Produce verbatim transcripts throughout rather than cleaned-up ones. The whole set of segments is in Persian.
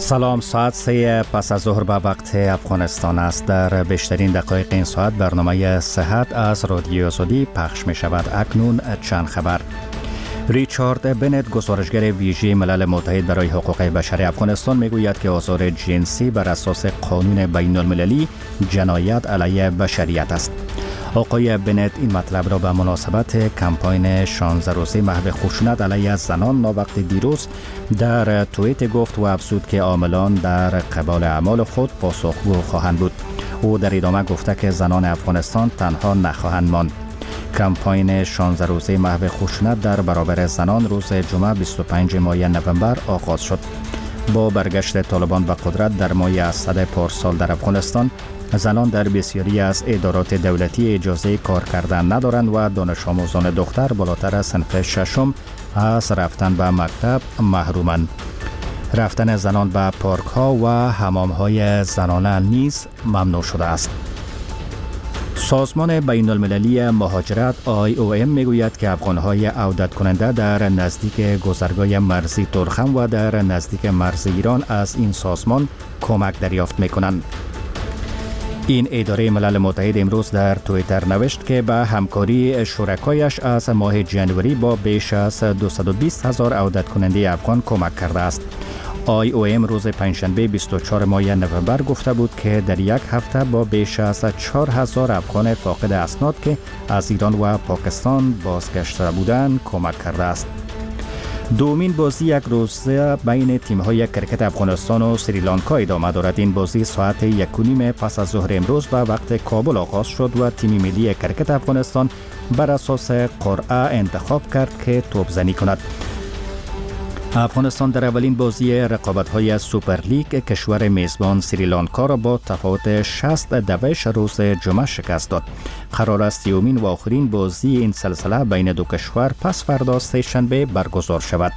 سلام، ساعت سه پس از ظهر به وقت افغانستان است. در بیشترین دقایق این ساعت برنامه صحت از رادیوی آزادی پخش می شود. اکنون چند خبر. ریچارد بنت، گزارشگر ویژه ملل متحد برای حقوق بشر افغانستان، میگوید که آزار جنسی بر اساس قانون بین المللی جنایت علیه بشریت است. آقای بنت این مطلب را به مناسبت کمپاین شانزده روزه محو خشونت علیه زنان ناوقت دیروز در توییت گفت و افزود که عاملان در قبال اعمال خود پاسخگو خواهند بود. او در ادامه گفته که زنان افغانستان تنها نخواهند ماند. کمپاین شانزده روزه محو خشونت در برابر زنان روز جمعه بیست و پنجم ماه نوامبر آغاز شد. با برگشت طالبان به قدرت در ماه اسد پارسال در افغانستان، زنان در بسیاری از ادارات دولتی اجازه کار کردن ندارند و دانش آموزان دختر بالاتر از صنف ششم از رفتن به مکتب محرومند. رفتن زنان به پارک ها و حمام های زنانه نیز ممنوع شده است. سازمان بین المللی مهاجرت آی او ام میگوید که افغان‌های عودت کننده در نزدیک گذرگاه مرزی ترخم و در نزدیک مرز ایران از این سازمان کمک دریافت میکنند. این اداره ملل متحد امروز در توییتر نوشت که به همکاری شرکایش از ماه جنوری با بیش از دویست و بیست هزار عودت کننده افغان کمک کرده است. آی او ام روز پنجشنبه بیست و چهارم ماه نوامبر گفته بود که در یک هفته با بیش از چهار هزار افغان فاقد اسناد که از ایران و پاکستان بازگشته بودند کمک کرده است. دومین بازی یک روزه بین تیم‌های کرکت افغانستان و سریلانکا ادامه دارد. این بازی ساعت یک و نیم پس از ظهر امروز به وقت کابل آغاز شد و تیم ملی کرکت افغانستان بر اساس قرعه انتخاب کرد که توپ زنی کند. افغانستان در اولین بازی رقابت‌های سوپر لیگ کشور میزبان سریلانکا را با تفاوت شصت دویش روز جمعه شکست داد. قرار است یومین و آخرین بازی این سلسله بین دو کشور پس فردا سه‌شنبه برگزار شود.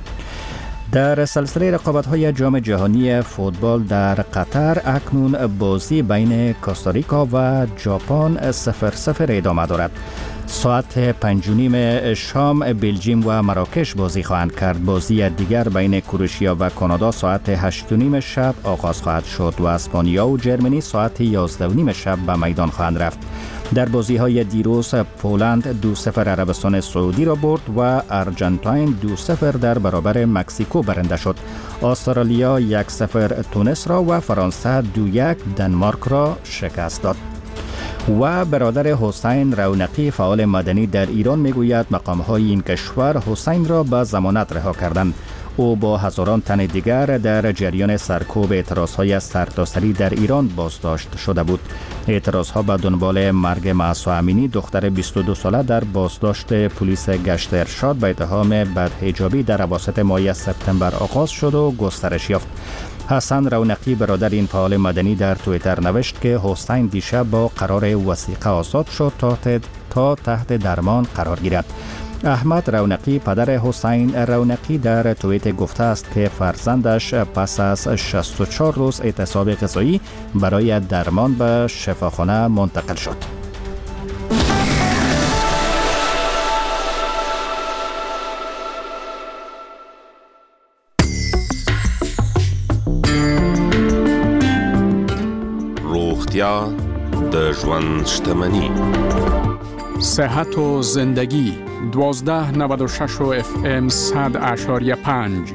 در سلسله رقابت‌های جام جهانی فوتبال در قطر اکنون بازی بین کوستاریکا و ژاپن صفر صفر ادامه دارد. ساعت پنج و نیم شام بلژیم و مراکش بازی خواهند کرد. بازی دیگر بین کروشیا و کانادا ساعت هشت و نیم شب آغاز خواهد شد و اسپانیا و جرمنی ساعت یازده و نیم شب به میدان خواهند رفت. در بازی های دیروز پولند دو صفر عربستان سعودی را برد و ارژانتین دو صفر در برابر مکزیکو برنده شد. استرالیا یک صفر تونس را و فرانسه دو یک دانمارک را شکست داد. و برادر حسین رونقی فعال مدنی در ایران میگوید مقام‌های این کشور حسین را به ضمانت رها کردند. او با هزاران تن دیگر در جریان سرکوب اعتراض‌های سرتاسری در ایران بازداشت شده بود. اعتراض‌ها به دنبال مرگ مهسا امینی دختر بیست و دو ساله در بازداشت پلیس گشت ارشاد به اتهام بدحجابی در اواسط ماه سپتامبر آغاز شد و گسترش یافت. حسن رونقی برادر این فعال مدنی در توییتر نوشت که حسین دیشب با قرار وثیقه آزاد شد تا, تا تحت درمان قرار گیرد. احمد رونقی پدر حسین رونقی در توییت گفته است که فرزندش پس از شصت و چهار روز اعتصاب غذایی برای درمان به شفاخانه منتقل شد. روغتیا د ژوند شتمني. صحت و زندگی دوازده نود و شش و اف ام صد اشاریه پنج.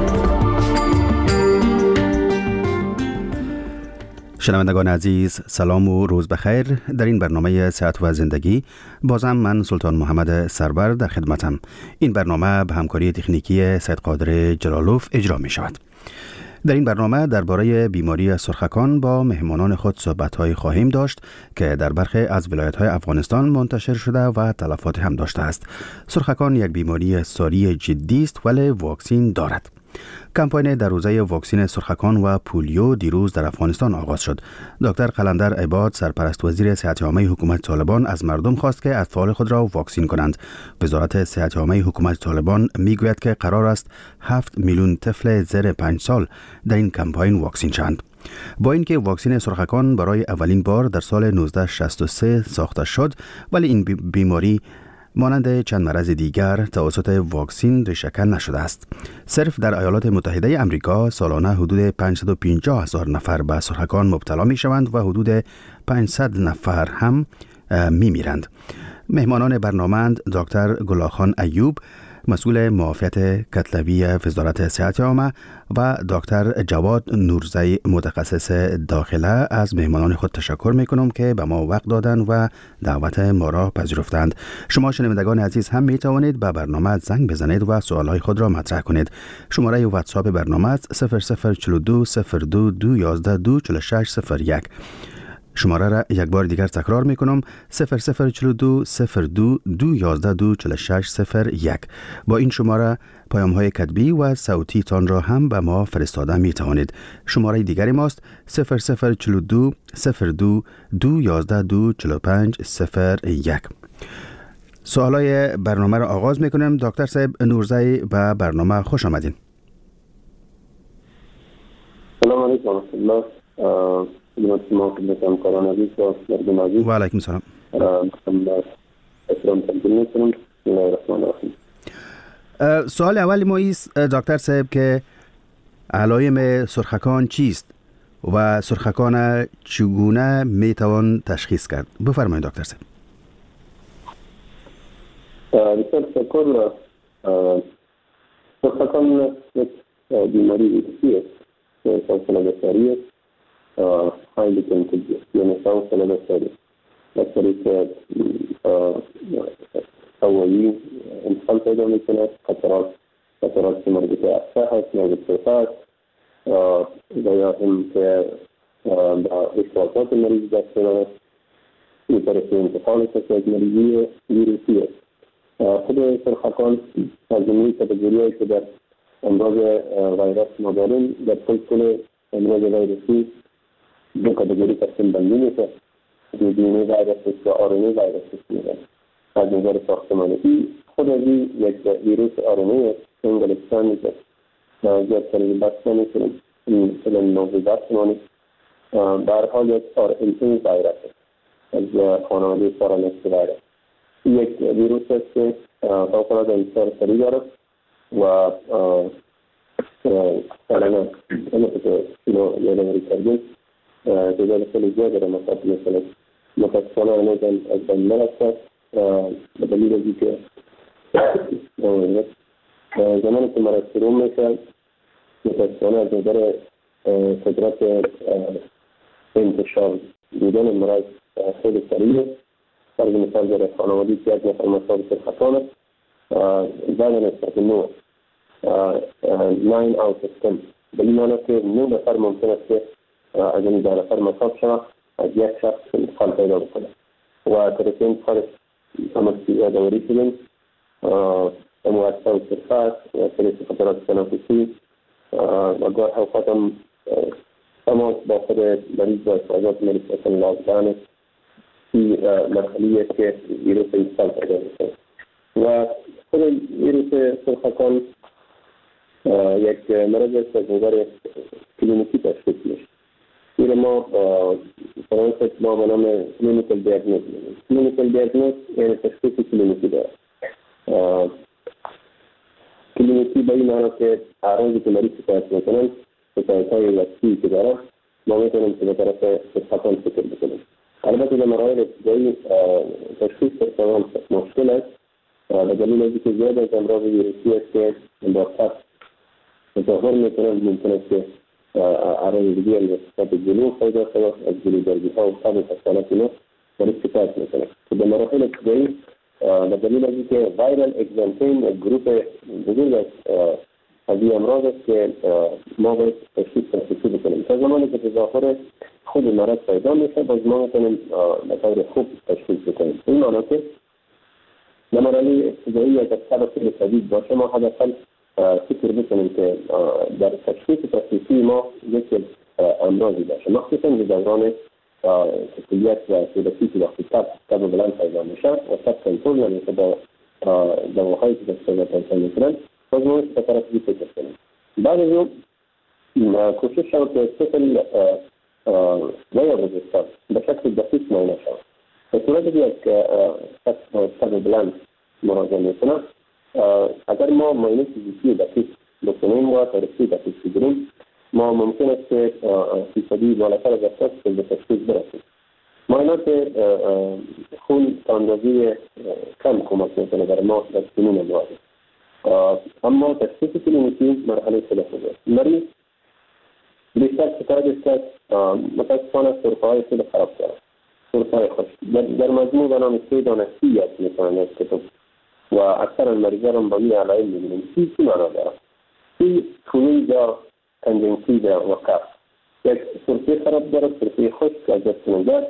شنوندگان عزیز، سلام و روز بخیر. در این برنامه صحت و زندگی بازم من سلطان محمد سرور در خدمتم. این برنامه به همکاری تکنیکی سید قادر جلالوف اجرا می شود. در این برنامه درباره بیماری سرخکان با مهمانان خود صحبت‌های خواهیم داشت که در برخی از ولایت‌های افغانستان منتشر شده و تلفات هم داشته است. سرخکان یک بیماری ساری جدی است ولی واکسین دارد. کمپاین در روزه واکسین سرخکان و پولیو دیروز در افغانستان آغاز شد. دکتر قلندر عباد، سرپرست وزیر صحت عامه حکومت طالبان، از مردم خواست که اطفال خود را واکسین کنند. وزارت صحت عامه حکومت طالبان میگوید که قرار است هفت میلیون طفل زیر پنج سال در این کمپاین واکسین شوند. با اینکه واکسن سرخکان برای اولین بار در سال نوزده شصت و سه ساخته شد، ولی این بیماری مانند چند مرض دیگر توسط واکسین ریشه‌کن نشده است. صرف در ایالات متحده آمریکا سالانه حدود پانصد و پنجاه هزار نفر به سرخکان مبتلا می شوند و حدود پانصد نفر هم می میرند. مهمانان برنامه دکتر گلاخان ایوب، مسئول معافیت کتلوی وزارت صحت عامه و دکتر جواد نورزی، متخصص داخله. از مهمانان خود تشکر می کنم که به ما وقت دادن و دعوت ما را پذیرفتند. شما شنوندگان عزیز هم می توانید به برنامه زنگ بزنید و سوالهای خود را مطرح کنید. شماره واتساپ برنامه صفر صفر چهل و دو صفر دو دو یازده دو چهل و شش صفر یک. شماره را یک بار دیگر تکرار می کنم: صفر صفر چهل و دو صفر دو دو یازده دو چهل و شش صفر یک. با این شماره پیام های کتبی و صوتی تان را هم به ما فرستاده می توانید. شماره دیگری ماست صفر صفر چهل و دو صفر دو دو یازده دو چهل و پنج صفر یک. سوالای برنامه را آغاز می کنم. دکتر صاحب نورزی، به برنامه خوش آمدین. سلام علیکم و رحمت الله. ما خدمتم کاران عزیز و مردم عزیز. و علیکم سلام. اسلام تقدیم میکنم. بسم الله الرحمن الرحیم. سوال اولی ما ایست دکتر صاحب که علائم سرخکان چیست و سرخکان چگونه میتوان تشخیص کرد؟ بفرمایید دکتر صاحب. بسیار تشکر. سرخکان یک بیماری ویروسی است که سلسله بسری است. highly contagious، یعنی سلسله بسری بسری که هوایی انتقال پیدا میکنه. خطرات خطرات که مربوط به افسه هست، مربوط به فقط و یا هم که با اشتراکات مریض دست دارد میترسه انتقال کسی از مریضی ویروسی است. خود سرخکان از جمعی کتگوری هایی که در امراض ویروس ما داریم، در کل کل امراض ویروسی دو کتگوری تقسیم بندی میشه: دی ان ای ویروس و آر ان ای ویروس میشه. از نظر ساختمانی خود از یک ویروس آر ان ای است که انگلستان میشه و زیاد تری بحث نمیکنیم، مثلا موضوع بحث نمانیم. در حال یک آر ان ای ویروس از خانواده پارانکس ویروس. یک ویروس است که فوق‌العاده انتشار سریع دارد و سالانه مثل کیلو یادآوری کردیم تعداد خیلی زیاد داره. مثلا مثلا متاسفانه هنوز از بین نرفته به دلیل از اینکه زمانی که مرض شروع میشه متاسفانه از نظر قدرت انتشار بودن مرض خیلی سریع. برای مثال در خانوادی که یک نفر مصاب سرخکان است زیاده نسبت نو ناین اوت از تن، به این معنی که نه نفر ممکن است که از این ده نفر مصاب شود از یک شخص انتقال پیدا بکنه و طرف انتقالش همچی یادآوری شدیم امواسته و سرخت و طرف خطرات تنفسی و گاه اوقات هم تماس با خود مریض و افرازات مریض اصلا لازدان این مرحله است که ویروس انتقال پیدا بکنه. و خود ویروس سرخکان یک مرض است از نظر کلینیکی تشخیص میشه. این ما فرانسه ما به نام کلینیکال دیاگنوز میگیم. کلینیکال دیاگنوز یعنی تشخیص کلینیکی داره. کلینیکی به این معنی که اعراضی که مریض شکایت میکنن، شکایت‌های وسیعی که داره، ما میتونیم که به طرف سرخکان فکر بکنیم. البته در مراحل ابتدایی تشخیص سرطان مشکل است به دلیل از اینکه زیاد از امراض ویروسی است که با فرد تظاهر میکنند. ممکن است که اعراض دیگه از صورت جلو پیدا شود، از جلو درگی‌ها و تب و تسالات اینا مریض شکایت میکنه. در مراحل ابتدایی به دلیل از اینکه وایرال اگزانتین یک گروپ بزرگ از این امراض است که ما باید تشخیص تشخیصی بکنیم. تا زمانی که تظاهر خود مرض پیدا میشه باز ما میتونیم به طور خوب تشخیص بکنیم. این معنی که در مراحل ابتدایی اگر تب خیلی شدید باشه ما حداقل فکر بکنیم که در تشخیص تشخیصی ما یک امراضی باشه، مخصوصا در دوران کلیت و کودکی که وقتی تب تب بلند پیدا میشه و تب کنترل نمیشه با دواهایی که دستگاه کنترل میکنن، باز ما به طرف دیگه فکر کنیم. بعد از اون کوشش شد که طفل و یا بزرگسال به شکل دقیق معاینه شد. به صورت که یک تب بلند مراجعه میکنه. اگر ما معاینه فیزیکی دقیق بکنیم و تاریخی دقیق بگیریم، ما ممکن است که فیصدی بالاتر از افراد که به تشخیص برسیم. معاینات خون تا اندازه کم کمک میکنه برای ما در سنین مواجه، اما تشخیص کلینیکی مرحله خیلی خوبه. مریض بیشتر شکایت است که متاسفانه سرفه‌های خیلی خراب داره، سرفه‌های خشک. در مجموع به نام سه دانه سی یاد میکنن از کتب و اکثر مریضان هم با این علائم میبینیم. سی چی معنا داره؟ سی خونی یا کنجنکتیو و کف. یک سرفه خراب داره، سرفه خشک از دست می‌دهد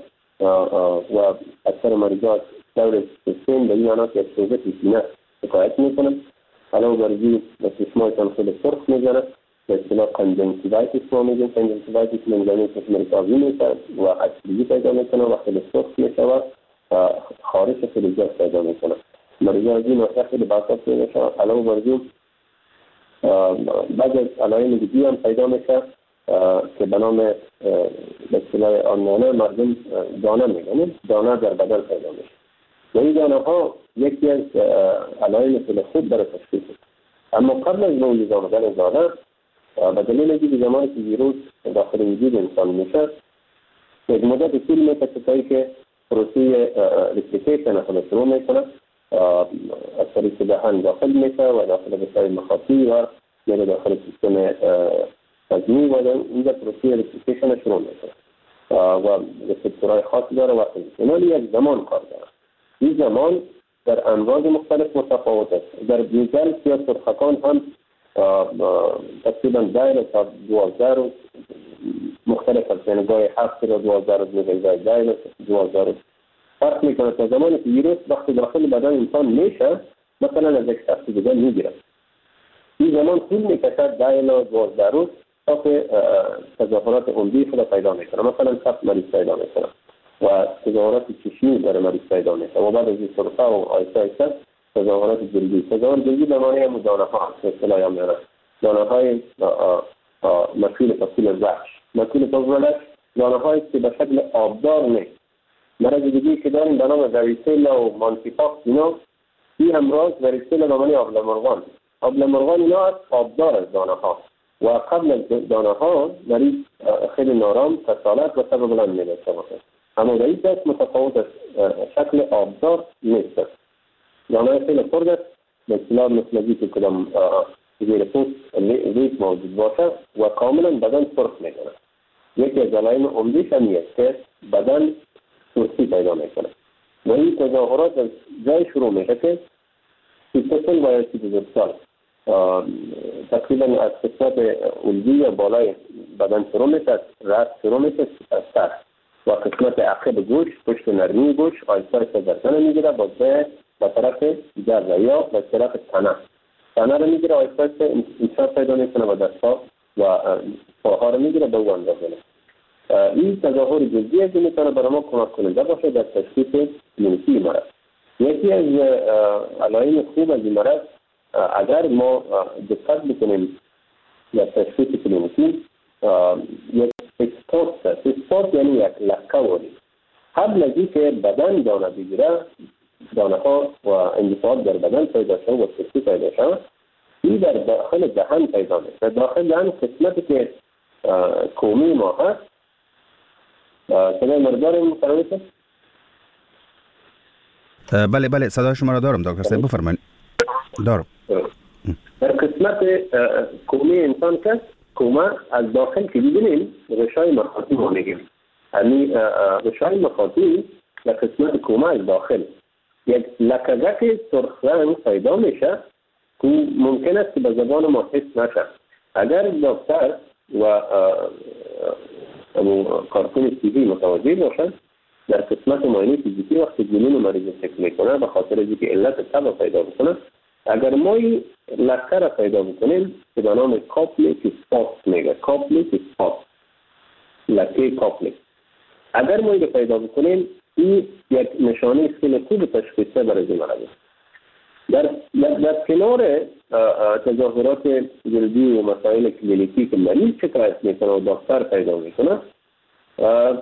و اکثر مریضان دور سیستم به این معنا که سوزش سینه شکایت میکنن. علاوه بر این به چشمایشان خیلی سرخ میزنه، به اصطلاح کنجنکتیوایتیس ما میگیم. کنجنکتیوایتیس لنگانی چشم ریکاوی میشه و اکسیدی پیدا میکنه و خیلی سرخ میشه و خارش خیلی زیاد پیدا میکنه. مریضان از این ناحیه خیلی بساط میشه. علاوه بر این بعضی از علائم دیگه هم پیدا میشه که به نام به اصطلاح آنانه مردم دانه میگن، دانه در بدن پیدا میشه و این دانه ها یکی از علائم خیلی خوب برای تشخیص است. اما قبل از وجود آمدن دانه به دلیل اینکه زمانی که ویروس داخل وجود انسان میشه یک مدت طول میکشه تا اینکه پروسه ریپلیکیشن خود شروع میکنه، از طریق دهان داخل میشه و داخل بسیار مخاطی و میره داخل سیستم هضمی و اینجا پروسه ریپلیکیشن شروع میشه و ریسپتورهای خاصی داره و اینالی یک زمان کار داره. این زمان در امراض مختلف متفاوت است. در دیگر یا سرخکان هم تقریبا دایر تا دوازده روز مختلف است، یعنی گاهی هفت روز دوازده روز میگن، گاهی دایر دوازده روز فرق میکنه. تا زمانی که ویروس وقتی داخل بدن انسان میشه مثلا از یک شخص دیگر میگیره، این زمان طول میکشد دایر و دوازده روز تا که تظاهرات عمدی خود پیدا میکنه، مثلا سخت مریض پیدا میکنه و تظاهرات چشمی در مریض پیدا میکنه و بعد از این سرفه و آیسته آیسته تظاهرات جلدی. تظاهرات جلدی به معنی هم دانه ها هست، اصطلاحی هم داره دانه های مکیل فصیل وحش. مکیل فصیل وحش دانه هایی که به شکل آبدار نیست. مرض دیگه که داریم به نام واریسلا و مانکیپاکس، اینا این امراض واریسلا به معنی آبله مرغان. آبله مرغان اینا از آبدار از دانه ها و قبل از دانه ها مریض خیلی نارام کسالت و سبب بلند میداشته باشه. اما در این دست متفاوت است، شکل آبدار نیست. دانه خیلی خرد است، به اصطلاح مثل که کدام زیر پوست ریت موجود باشه و کاملا بدن سرخ میکنه. یکی از علائم عمدیش هم است که بدن سرخی پیدا میکنه و این تظاهرات از جای شروع میشه که سی سال و یا سی سال تقریبا از قسمت علوی یا بالای بدن شروع میشه، از رأس شروع میشه، از سر و قسمت عقب گوش، پشت نرمی گوش آیسته گردن میگیره با به طرف جزا یا به طرف تنه تنه رو میگیره، آیسته انسان پیدا میکنه و دستها و پاها رو میگیره به اون اندازه. این تظاهر جزئی از میتونه برای ما کمک کننده باشه در تشخیص کلینیکی مرض. یکی از علائم خوب از این مرض اگر ما دقت بکنیم در تشخیص کلینیکی یک اسپورت است. اسپورت یعنی یک لکه واری. قبل از اینکه بدن دانه بگیره، دانه ها و اندفاعات در بدن پیدا شد و سرخی پیدا شد، این در داخل دهن پیدا میشه. در داخل دهن قسمتی که کومی ما هست، صدای مردار مفرمیشه؟ بله بله صدای شما را دارم دکتر صاحب، بفرمایید. دارم. در قسمت کومی انسان که کومه از داخل که ببینیم غشای مخاطی ما میگیم، یعنی غشای مخاطی در قسمت کومه از داخل یک لکه‌ک سرخ رنگ پیدا میشه که ممکن است که به زبان ما حس نشه. اگر دکتر و کارکن سیوی متوجه باشد در قسمت معاینه فیزیکی وقتی جنین مریض چک میکنه به خاطر اینکه علت تب پیدا بکنه، اگر ما این لکه را پیدا بکنیم که به نام کاپلیک اسپات میگه، کاپلیک اسپات، لکه کاپلیک، اگر ما این پیدا بکنیم این یک نشانه خیلی خوب تشخیصه برای این مرض. در در کنار تظاهرات جلدی و مسائل کلینیکی که مریض شکایت میکنه و دکتر پیدا میکنه،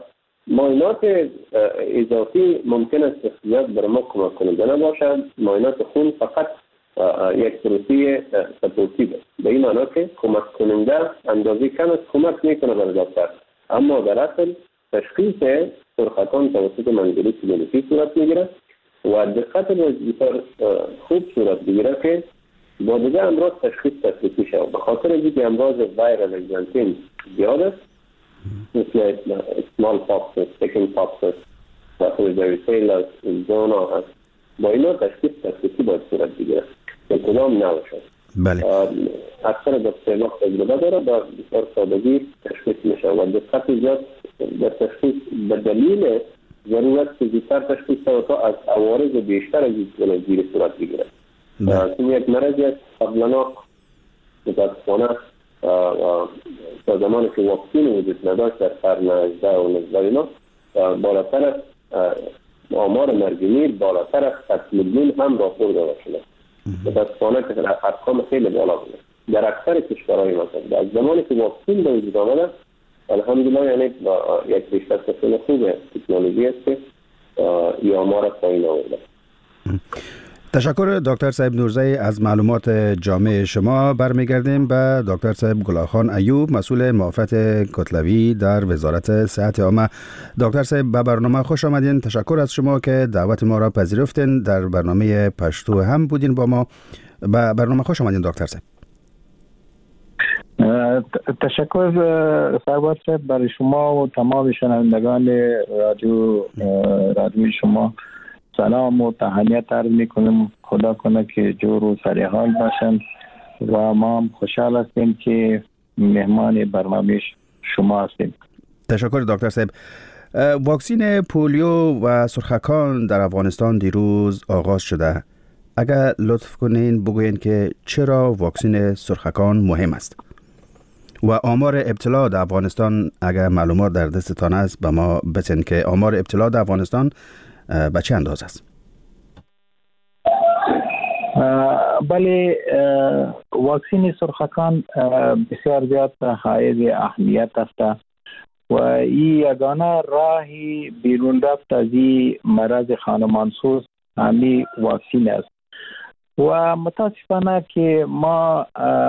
معاینات اضافی ممکن است زیاد بر ما کمک کننده نباشد. معاینات خون فقط یک پروسه سپورتیو است، به این معنی که کمک کننده اندازه کم است کمک میکنه بر دکتر، اما در اصل تشخیص سرخکان توسط منظوری کلینیکی صورت میگیره و دقت بسیار خوب صورت بگیره که با دیگه امراض تشخیص تطبیقی شود. به خاطر اینکه امراض وایرال اگزانتین زیاد است، مثل اسمال پاکس، سیکن پاکس و واریسیلا زونا هست، با اینا تشخیص تطبیقی باید صورت بگیره که کدام نباشد. بله. اکثر دکترها تجربه داره با بسیار سادگی تشخیص میشه و دقت زیاد در تشخیص به دلیل ضرورت که زودتر تشخیص شود تا از عوارض بیشتر از جلوگیری صورت بگیره. این یک مرضی است قبلا متاسفانه تا زمانی که واکسین وجود نداشت در قرن هجدهم و نوزدهم اینا بالاتر است، آمار مرگ میر بالاتر از صد میلیون هم راپور داده شده. متاسفانه که ارقام خیلی بالا بوده در اکثر کشورهای ما. از زمانی که واکسین به وجود آمده الحمدلله، یعنی با یک پیشرفت خیلی خوب تکنولوژی است که این آمار پایین آورده. تشکر دکتر صاحب نورزی از معلومات جامع شما. برمیگردیم به دکتر صاحب گلاخان ایوب، مسئول معافیت کتلوی در وزارت صحت عامه. دکتر صاحب به برنامه خوش آمدین. تشکر از شما که دعوت ما را پذیرفتین، در برنامه پشتو هم بودین با ما. به برنامه خوش آمدین دکتر صاحب. تشکر سرور صاحب برای شما و تمام شنوندگان رادیو رادیو شما سلام و تهنیت عرض میکنم. خدا کنه که جور و سریحال باشند و ما هم خوشحال هستیم که مهمان برنامه شما هستیم. تشکر دکتر صاحب. واکسین پولیو و سرخکان در افغانستان دیروز آغاز شده. اگر لطف کنین بگوین که چرا واکسین سرخکان مهم است و آمار ابتلا در افغانستان، اگر معلومات در دستتان است به ما بتین که آمار ابتلا در افغانستان به چه اندازه است؟ بله، واکسین سرخکان بسیار زیاد حائز اهمیت است و این یگانه راهی بیرون رفت از این مرض خانمانسوز همین واکسین است و متاسفانه که ما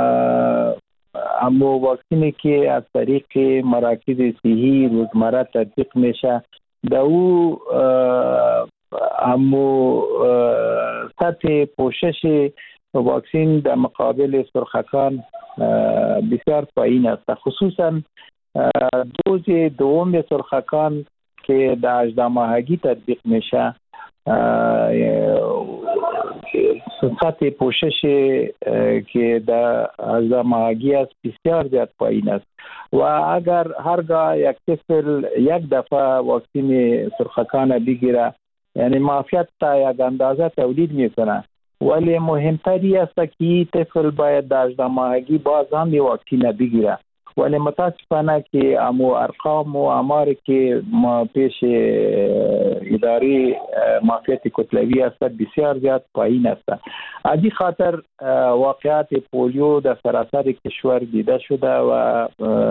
اما واکسینی که از طریق مراکز صحی روزمره تطبیق میشه در او اما سطح پوشش واکسین در مقابل سرخکان بسیار پایین است. خصوصا دوز دوم سرخکان که در هجده ماهگی تطبیق میشه سطح پوشش که در هجده ماهگی است بسیار زیاد پایین است و اگر هرگاه یک طفل یک دفعه واکسین سرخکان بگیره یعنی معافیت تا یک اندازه تولید میکنه، ولی مهمتری است که طفل باید در هجده ماهگی باز هم واکسین بگیره. ولی متاسفانه که امو ارقام و آماری که ما پیش اداره معافیت کتلوی است بسیار زیاد پایین است. از این خاطر واقعات پولیو در سراسر کشور دیده شده و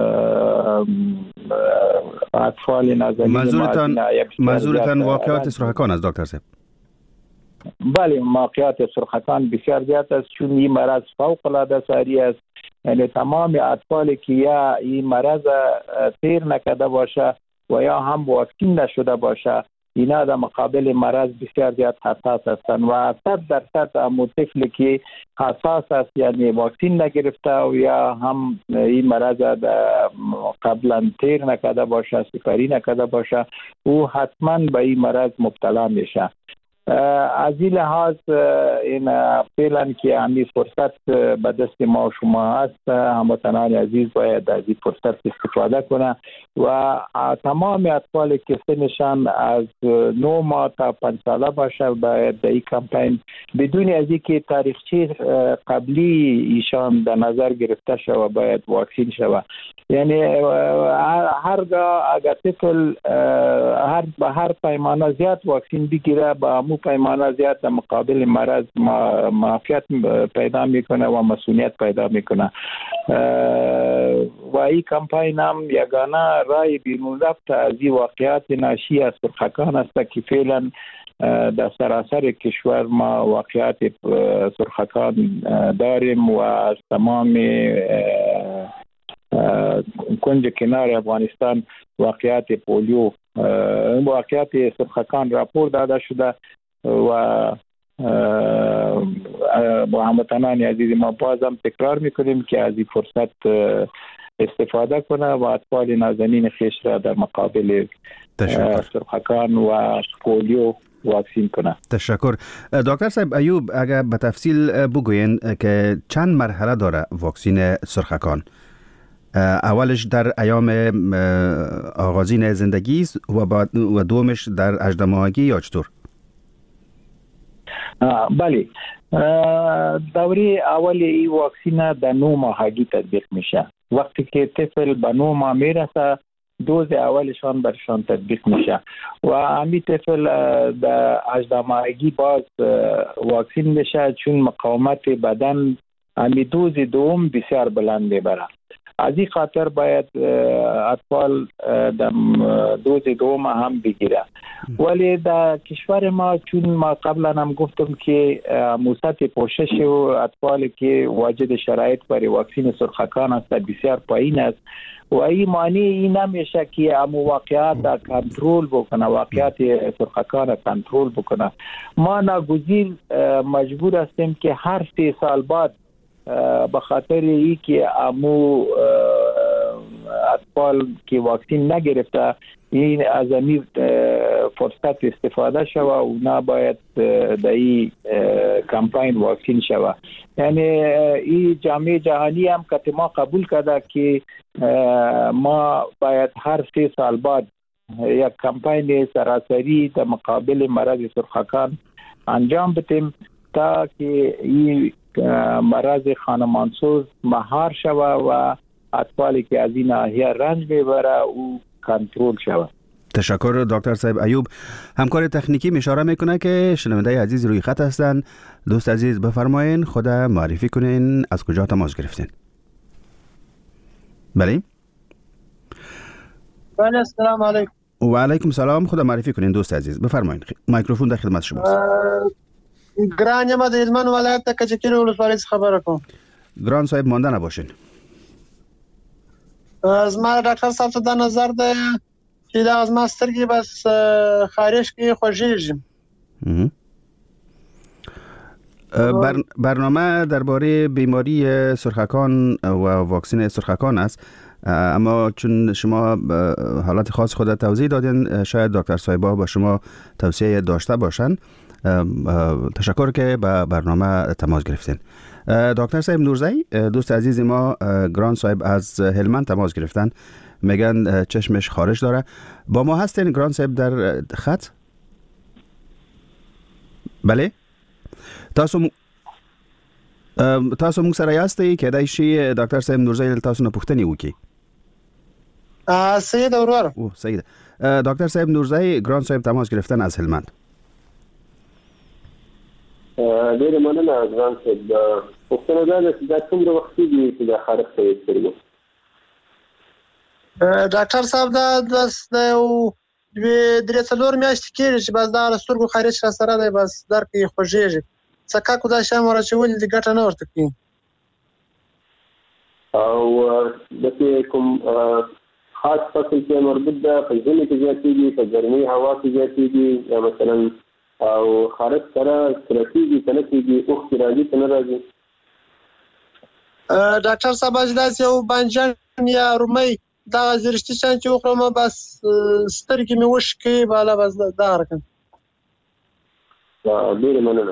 اطفال نازنین منظورتان منظورتان واقعات سرخکان است دکتر صاحب؟ بله، واقعات سرخکان بسیار زیاد است چون این مرض فوق العاده ساری است. یعنی تمام اطفالی که یا این مرض تیر نکرده باشه و یا هم واکسین نشده باشه اینا در مقابل مرض بسیار زیاد حساس هستند و صد درصد همون طفلی که حساس است یعنی واکسین نگرفته و یا هم این مرض قبلا تیر نکرده باشه سپری نکرده باشه او حتما به این مرض مبتلا میشه. از این لحاظ این فعلا که همین فرصت به دست ما و شما هست، هموطنان عزیز باید از این فرصت استفاده کنه و تمام اطفالی که سنشان از نه ماه تا پنج ساله باشه باید در این کمپین بدون از اینکه تاریخچه قبلی ایشان در نظر گرفته شود باید واکسین شود. یعنی هرگاه اگر طفل هر به هر پیمانه زیاد واکسین بگیره با همو پیمانه زیاد در مقابل مرض معافیت پیدا میکنه و مسئولیت پیدا میکنه و این کمپین هم یگانه رای بیرون رفت از این واقعیت ناشی از سرخکان است که فعلا در سراسر کشور ما واقعیت سرخکان داریم و از تمام کنج کنار افغانستان واقعیت پولیو واقعیت سرخکان راپور داده شده و با هموطنان عزیز ما بازم تکرار میکنیم که از این فرصت استفاده کنه و اطفال نازنین خیش را در مقابل سرخکان و پولیو واکسین کنه. تشکر. دکتر صاحب ایوب اگر به تفصیل بگوین که چند مرحله داره واکسین سرخکان؟ اولش در ایام آغازین زندگی و بعد و دومش در هجده ماهگی یا چطور؟ بله، دوره اول این واکسین در نه ماهگی تطبیق میشه. وقتی که طفل به نه ماه میرسه دوز اولشان برشان تطبیق میشه و همین طفل در هجده ماهگی باز واکسین میشه چون مقاومت بدن همین دوز دوم بسیار بلند میبره. از این خاطر باید اطفال در دوز دوم هم بگیره. ولی در کشور ما چون ما قبلا هم گفتم که موسط پوشش و اطفال که واجد شرایط برای واکسین سرخکان است بسیار پایین است و این معنی این نمیشه که امو واقعیت در کنترل بکنه، واقعیت سرخکان کنترل بکنه. ما ناگزیر مجبور هستیم که هر سه سال بعد به خاطر ای که امو اطفال که واکسین نگرفته این از این فرصت استفاده شوه و اونا باید در این کمپین واکسین شوه. یعنی این جامعه جهانی هم که ما قبول کرده که ما باید هر سه سال بعد یک کمپین سراسری در مقابل مرض سرخکان انجام بدیم تا که این مرض خانمانسوز مهار شوه و اطفالی که از این ناحیه رنج میبره او کنترل شوه. تشکر دکتر صاحب ایوب. همکار تکنیکی اشاره میکنه که شنونده عزیز روی خط هستن. دوست عزیز بفرمایین خود معرفی کنین از کجا تماس گرفتین. بله بله السلام علیکم. و علیکم سلام. خود معرفی کنین دوست عزیز بفرمایین. میکروفون در خدمت شماست. ګران یم د هلمند ولایت د کجکي ولسوالۍ څخه خبره کوم. ګران صاحب مانده نباشین. زما ډاکټر صاحب ته دا نظر ده چې دا زما سترګې بس خارج کې خوږیږي. بر... برنامه درباره بیماری سرخکان و واکسن سرخکان است، اما چون شما حالت خاص خود توضیح دادین شاید دکتر صاحبا با شما توصیه داشته باشن. تشکر که به برنامه تماس گرفتین. دکتر صاحب نورزی دوست عزیز ما گران صاحب از هلمند تماس گرفتن، میگن چشمش خارج داره. با ما هستین گران صاحب در خط؟ بله تاسو م... تاسو موږ سره یاستئ کېدای شي ډاکټر صاحب نورزی تاسو نه پوښتنه وکړي. ا سید اورور او سید ډاکټر صاحب نورزی ګران صاحب تماس گرفتن از هلمند. ډېر مننه ګران صاحب. پوښتنه ده چې دا څومره وخت دی چې دا خارج ته یې ډاکټر صاحب دا د یو درې څلور میاشتې کېږي چې بس دا سترګو خارج را سره دی، بس درک یې خوږیږي. څکه کو دا شام ورچول دي ګټه نه ورته کوي. او د کوم خاص فصل کې مربوط ده په ځینې کې زیاتېږي، په ګرمي هوا کې زیاتېږي یا مثلا او خارج سره ترکیږي کنه کېږي اوخ راځي کنه راځي. ډاکټر صاحب اجازه یو بانجان یا رومي دا زرشتي چې وخورم بس سترګې مې وشکې بالا بس دا حرکت. ډېر مننه.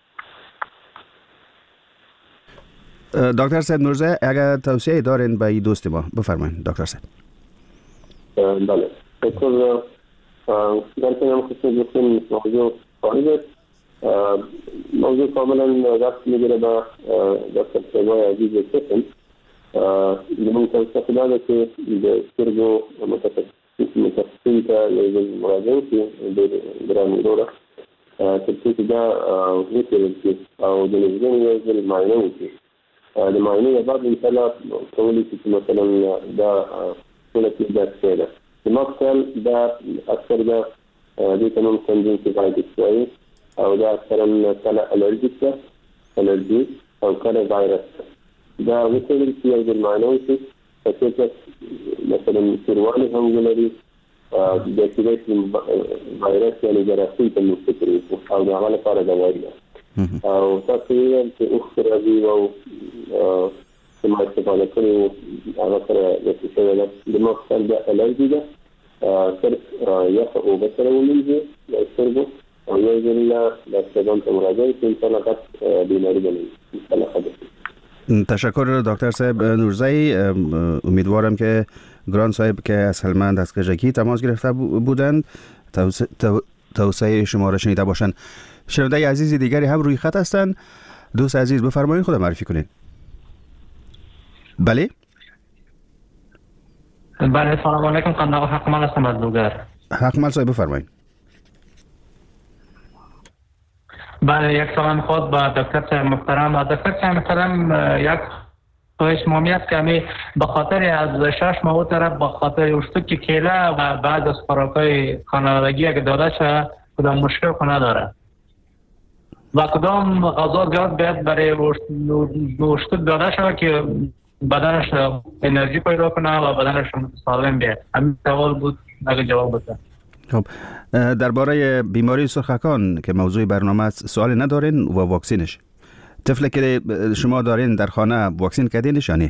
دکتر صاحب نورزی اگر توصیه دارین به دوست ما بفرمایید دکتر صاحب. بله دکتر در کنم خصوصی بکنیم موضوع خواهید موضوع کاملا رفت میگیره با دکتر صاحبای عزیز کسیم. لمن توصیه داده که به سترگو متخصصین تا یه مراجعه که گرانی رو را تر څو چې دا وڅېړل شي او د نږدې یو ځل معاینه وشي. د معاینې بعد انشاءالله کولی شي چې مثلا دا ټوله کې دا څه ده. دماغ سیل دا اکثر دا دې ته نوم کنجنکټیوایټس وایي او دا اکثرا کله الرجیک ده الرجي او کله وایرس ده. دا وڅېړل شي یو ځل معاینه وشي په څه مثلا سیروالي هم ولري د اکټیویشن وایرس یعنې جراثیم ته موږ فکر وکړو او د هغه لپاره دوایي ده. او تاسو ویل چې اوښ راځي او چې ما استفاده کړې وو هغه سره داسې شوې ده. دماغ سر د الرجي ده صرف یخه اوبه سره ومینځي د سترګو او یو ځل ډاکټران ته مراجعه وکړي انشاءالله غټ بیماري به نه وي انشاءالله ښه به. تشکر دکتر صاحب نورزئی. امیدوارم که گران صاحب که از هلمند از کجکی تماس گرفته بودند توصیه شما را شنیده باشند. شنونده عزیز دیگری هم روی خط هستند. دوست عزیز بفرمایید خود معرفی کنید. بله بله سلام علیکم. قنداق حقمل هستم از لوگر. حقمل صاحب بفرمایید. بله یک سلام خود با دکتر صاحب محترم. دکتر صاحب محترم یک خواهش مهمی است که همی به خاطر از شش ماه طرف به خاطر اشتک کیله و بعض از خوراکای خانوادگی اگه داده شد کدام مشکل کنه داره و کدام غذا زیاد باید برای اشتک داده شد که بدنش انرژی پیدا کنه و بدنش سالم بیاد. همین سوال بود اگه جواب بده. خب درباره بیماری سرخکان که موضوع برنامه است سوالی ندارین و واکسینش طفلی که شما دارین در خانه واکسین کردینش یا نه؟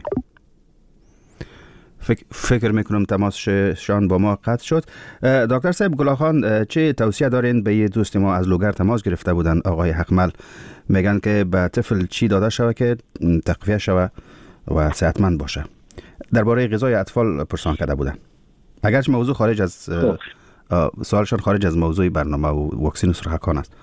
فکر, فکر میکنم تماسشان با ما قطع شد. دکتر صاحب گلاخان چه توصیه دارین به یه دوست ما از لوگر تماس گرفته بودن آقای حقمل میگن که به طفل چی داده شود که تقویه شود و صحتمند باشه؟ درباره غذای اطفال پرسان کرده بودن. اگرچه موضوع خارج از سوالشان خارج از موضوع برنامه و واکسین سرخکان است.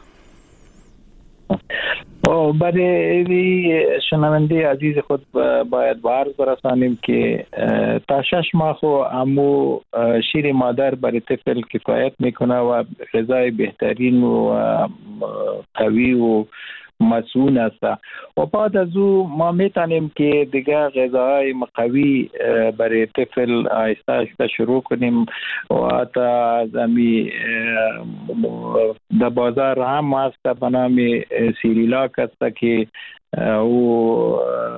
برای شنونده عزیز خود باید به عرض برسانیم که تا شش ماه خو امو شیر مادر برای طفل کفایت میکنه و غذای بهترین و قوی و مسئول است و بعد از او ما میتونیم که دیگه غذاهای قوی برای طفل آهسته آهسته شروع کنیم و تا از امی در بازار هم هست به نام سیریلاک است که او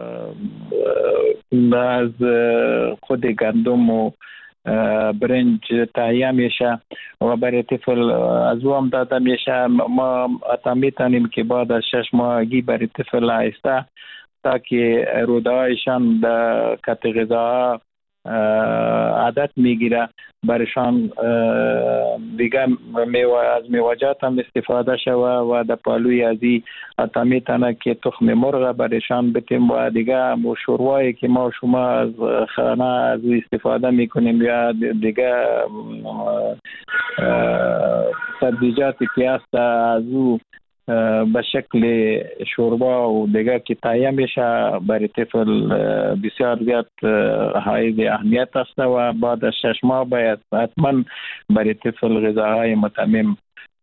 از خود گندم و برنج تهیه میشه و برای طفل از او هم داده میشه. ما اتا میتونیم که بعد از شش ماهگی برای طفل آهسته تا که رودهایشان در کت غذا عادت میگیره برشان دیگه میوه از میوجات هم استفاده شوه و در پالوی ازی اتا میتونه که تخم مرغ برشان بتیم و دیگه شوروایی که ما شما از خانه از استفاده میکنیم یا دیگه سبزیجاتی که هست از او به شکل شوربا و دیگر که تهیه میشه برای طفل بسیار زیاد حائز اهمیت است و بعد از شش ماه باید حتما برای طفل غذاهای متمم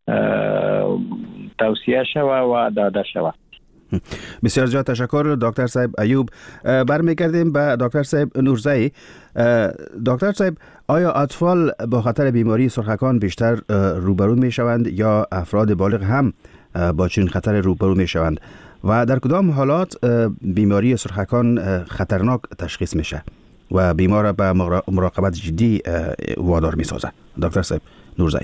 توصیه شوه و داده شوه. بسیار زیاد تشکر دکتر صاحب ایوب. برمیگردیم به دکتر صاحب نورزئی. دکتر صاحب آیا اطفال با خطر بیماری سرخکان بیشتر روبرو می شوند یا افراد بالغ هم با چنین خطر روبرو می شوند و در کدام حالات بیماری سرخکان خطرناک تشخیص میشه و بیمار به مراقبت جدی وادار می سازه؟ دکتر صاحب نورزئی.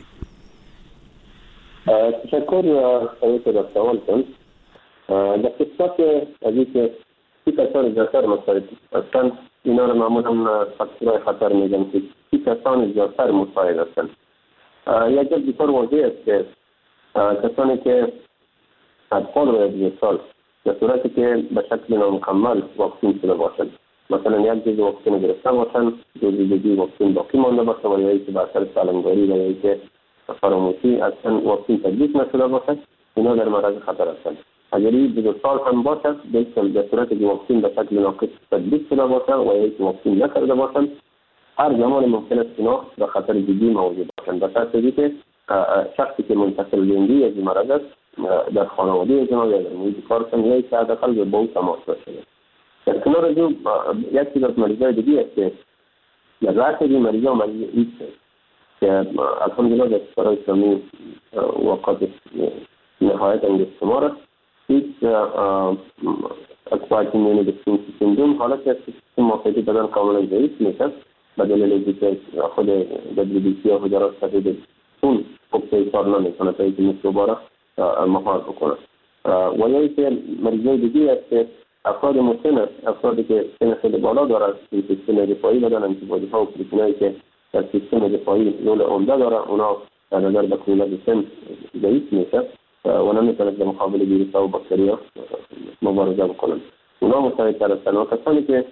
تشکر سوال کن. در قسمت ازی که سی کسان زیادتر مساعد هستند اینا رو معمولا فاکتورهای خطر میگن که سی کسان زیادتر مساعد هستند. یک جد بسیار واضح است که کسانی که اطفال و یک سال در صورتی که به شکل نامکمل واکسین شده باشند مثلا یک جز واکسین گرفته باشند دو دیگه واکسین باقی مانده باشه و یا که به اثر سالمداری و یا که فراموشی اصلا واکسین تطبیق نشده باشد اینا در معرض خطر هستند. اگر دو سال هم باشد در صورتی که واکسین به شکل ناقص تطبیق شده باشد و یا که واکسین نکرده باشند هر زمان ممکن است اینا به خطر جدی موجود باشند. به شرطی که شخصی که منتقل بیننده از این مرض است در خانواده جناب یا در محیط کار کنید که حداقل با او تماس داشته باشد. در کنار از اون یک چیز از مریضای دیگه است که در رأس این مریضا مریض ایدز است که الحمدلله در کشورهای اسلامی واقعات نهایت انگشتمار است. ایدز اکوایر ایمیونی دفیشنسی سیندروم حالتی است که سیستم معافیتی بدن کاملا ضعیف میشد به دلیل اینکه خود دبلیو بی سی یا حجرات سفید خون خوب کار نمیکنه تا اینکه میکروبا را مهار بکنه. و یا اینکه مریضای دیگه است که افراد مسن، افرادی که سن خیلی بالا دارند، سیستم دفاعی بدن، انتیبادی ها و پروتئینایی که در سیستم دفاعی رول عمده داره، اونا در نظر به کولت سن ضعیف میشه و نمیتونند در مقابل ویروس ها و باکتریا مبارزه بکنند. اونا مستعدتر هستند و کسانی که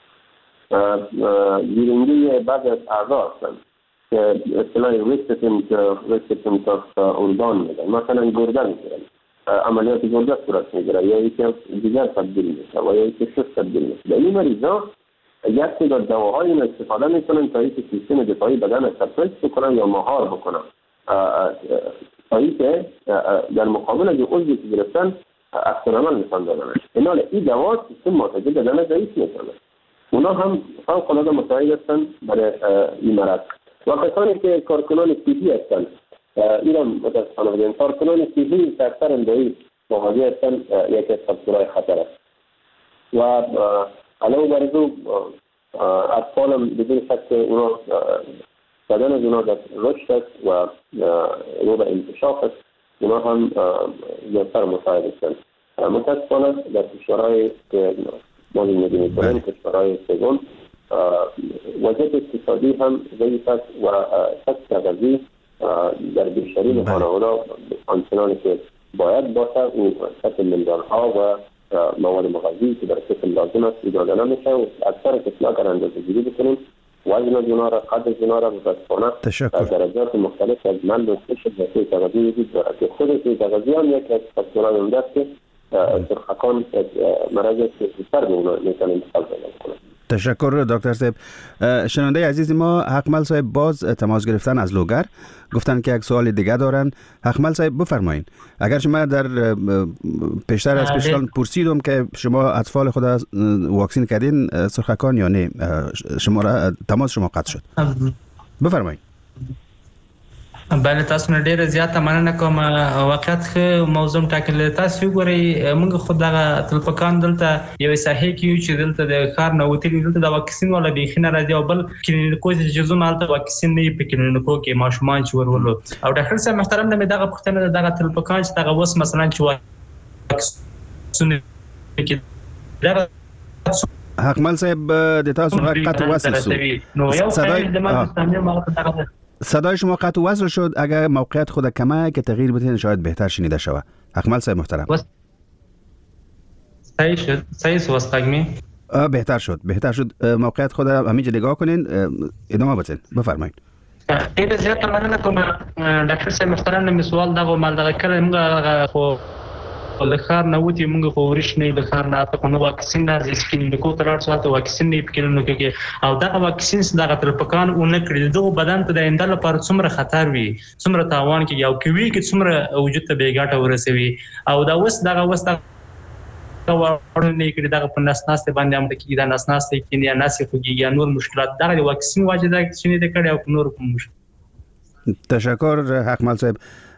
گیرنده بعض از اعضا هستند که اصطلاح ریسپتنت آف ارگان میگن، مثلا گرده میگیرن، عملیات گرده صورت میگیره یا یکی دیگر تبدیل میشه و یا یکی شست تبدیل میشه. در این مریضا یک تعداد دواهای این استفاده میکنن تا اینکه سیستم دفاعی بدن سپرس بکنن یا مهار بکنن تا اینکه در مقابل از عضوی که گرفتن اکشن عمل نشان دادن. اینال این دوا سیستم معتدل بدن ضعیف میکنه. اونا هم فوق العاده مساعد هستند برای این مرض. و کسانی که کارکنان صحی هستند، اینا متاسفانه بودیم کارکنان صحی که اکثر اندایی مواجه هستند یکی از فاکتورهای خطر است. و علاوه بر او اطفال هم بدون شک که اونا بدن از اونا در رشد است و رو به انکشاف است، اونا هم زیادتر مساعد هستند. متاسفانه در کشورهای که ما می‌بینیم کنیم کشورهای سوم وضعیت اقتصادی هم ضعیف است و سطح غذایی در بیشترین خانواده آنچنانی که باید باشه اون سطح مندان‌ها و مواد مغذی که در سیستم لازم است ایجاد نمیشه و اکثر کسلا اگر اندازه‌گیری بکنیم وزن از اونا را قدر از اونا را متاسفانه در درجات مختلف از من و کشف و تغذیه وجود دارد که خود تغذیه هم یک از فاکتورهای عمده است که سرخکان مرض سر به اونا میتونه انتقال پیدا کنه. تشکر دکتر صاحب. شنونده عزیز ما حقمل صاحب باز تماس گرفتن از لوگر، گفتن که یک سوال دیگه دارن. حقمل صاحب بفرمایید. اگر شما در پیشتر از پیشتر پرسیدم که شما اطفال خود واکسین کردین سرخکان یا نه، شما را تماس شما قطع شد. بفرمایید. بله تاسو نه ډیره زیاته مننه کوم. واقعیت خو موضوع ټاکل تاسو ګورئ موږ خو دغه تلپکان دلته یو صحیح کیو چې دلته د کار نه وتلی دلته د واکسین ولا بیخینه راځي او بل کلینیکو چې جزوم حالت واکسین نه په کلینیکو کې ماشومان چې ورولو او ډاکټر صاحب محترم نه دغه پختنه دغه تلپکان چې دغه وس مثلا چې واکسین کې دغه حقمل صاحب د تاسو قطع وصل شو. نو یو صدای د ما ستنه ما دغه صدای شما قطع وصل شد. اگر موقعیت خود کمه که تغییر بدین شاید بهتر شنیده شود. حقمل صاحب محترم. صحیح شد. صحیح واسطگمی. بهتر شد. بهتر شد. موقعیت خود همینجا نگاه کنین. ادامه بدین. بفرمایید. ډیر زیات مننه کوم ډاکټر صاحب محترم نو سوال دغه مال دغه کله موږ خو د خار نه وتی موږ خو ورشنې د خار نه ته نو واکسین نه ځکه کو تر څو ته واکسین نه پکې کې او دا واکسین دغه تر پکان او نه کړی دغه بدن ته د اندل لپاره څومره خطر وي څومره تاوان کې یو کوي کې څومره وجود ته بیګاټه ورسوي او دا وس دغه وس دغه ورنې کړی دغه په نسناسته باندې هم کې دا نسناسته کې نه ناسې خوږي یا نور مشکلات دغه واکسین واجده چې نه د کړی او نور کوم مشکل. تشکر حقمل صاحب.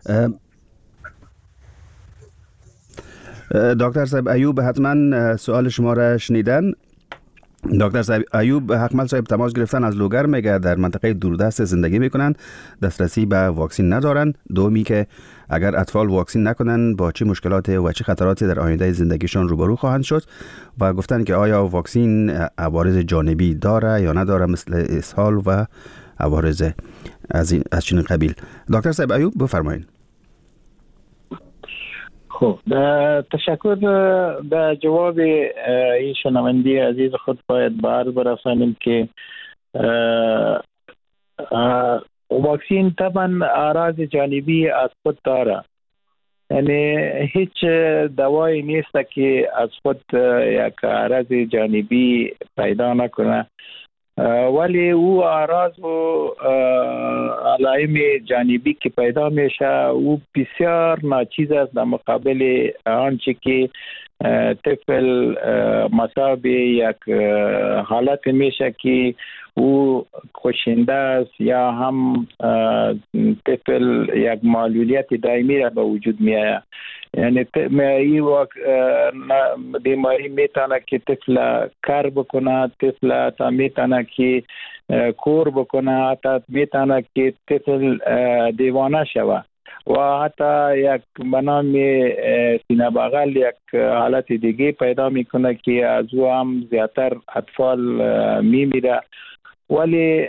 دکتر صاحب ایوب حتما سوال شما را شنیدن. دکتر صاحب ایوب حقمل صاحب تماس گرفتن از لوگر، میگه در منطقه دوردست زندگی میکنن، دسترسی به واکسین ندارن. دومی که اگر اطفال واکسین نکنن با چه مشکلات و چه خطراتی در آینده زندگیشان روبرو خواهند شد و گفتن که آیا واکسین عوارض جانبی داره یا نداره مثل اسهال و عوارض از این از چنین قبیل. دکتر صاحب ایوب بفرمایید. خب تشکر. به جواب این شنونده عزیز خود باید بار برسانیم که واکسین طبعا اعراض جانبی از خود داره، یعنی هیچ دوایی نیست که از خود یک اعراض جانبی پیدا نکنه ولی او اعراض و علائم جانبی که پیدا میشه او بسیار ناچیز است در مقابل آنچه که طفل مصاب یک حالت میشه که او خوشنده است یا هم طفل یک معلولیت دائمی را به وجود میآید. یعنی این بیماری میتونه که طفل کار بکنه، طفل تا میتونه که کور بکنه، حتی میتونه که طفل دیوانه شود و حتی یک بنام سینه بغل یک حالت دیگه پیدا میکنه که از او هم زیادتر اطفال میمیره. ولی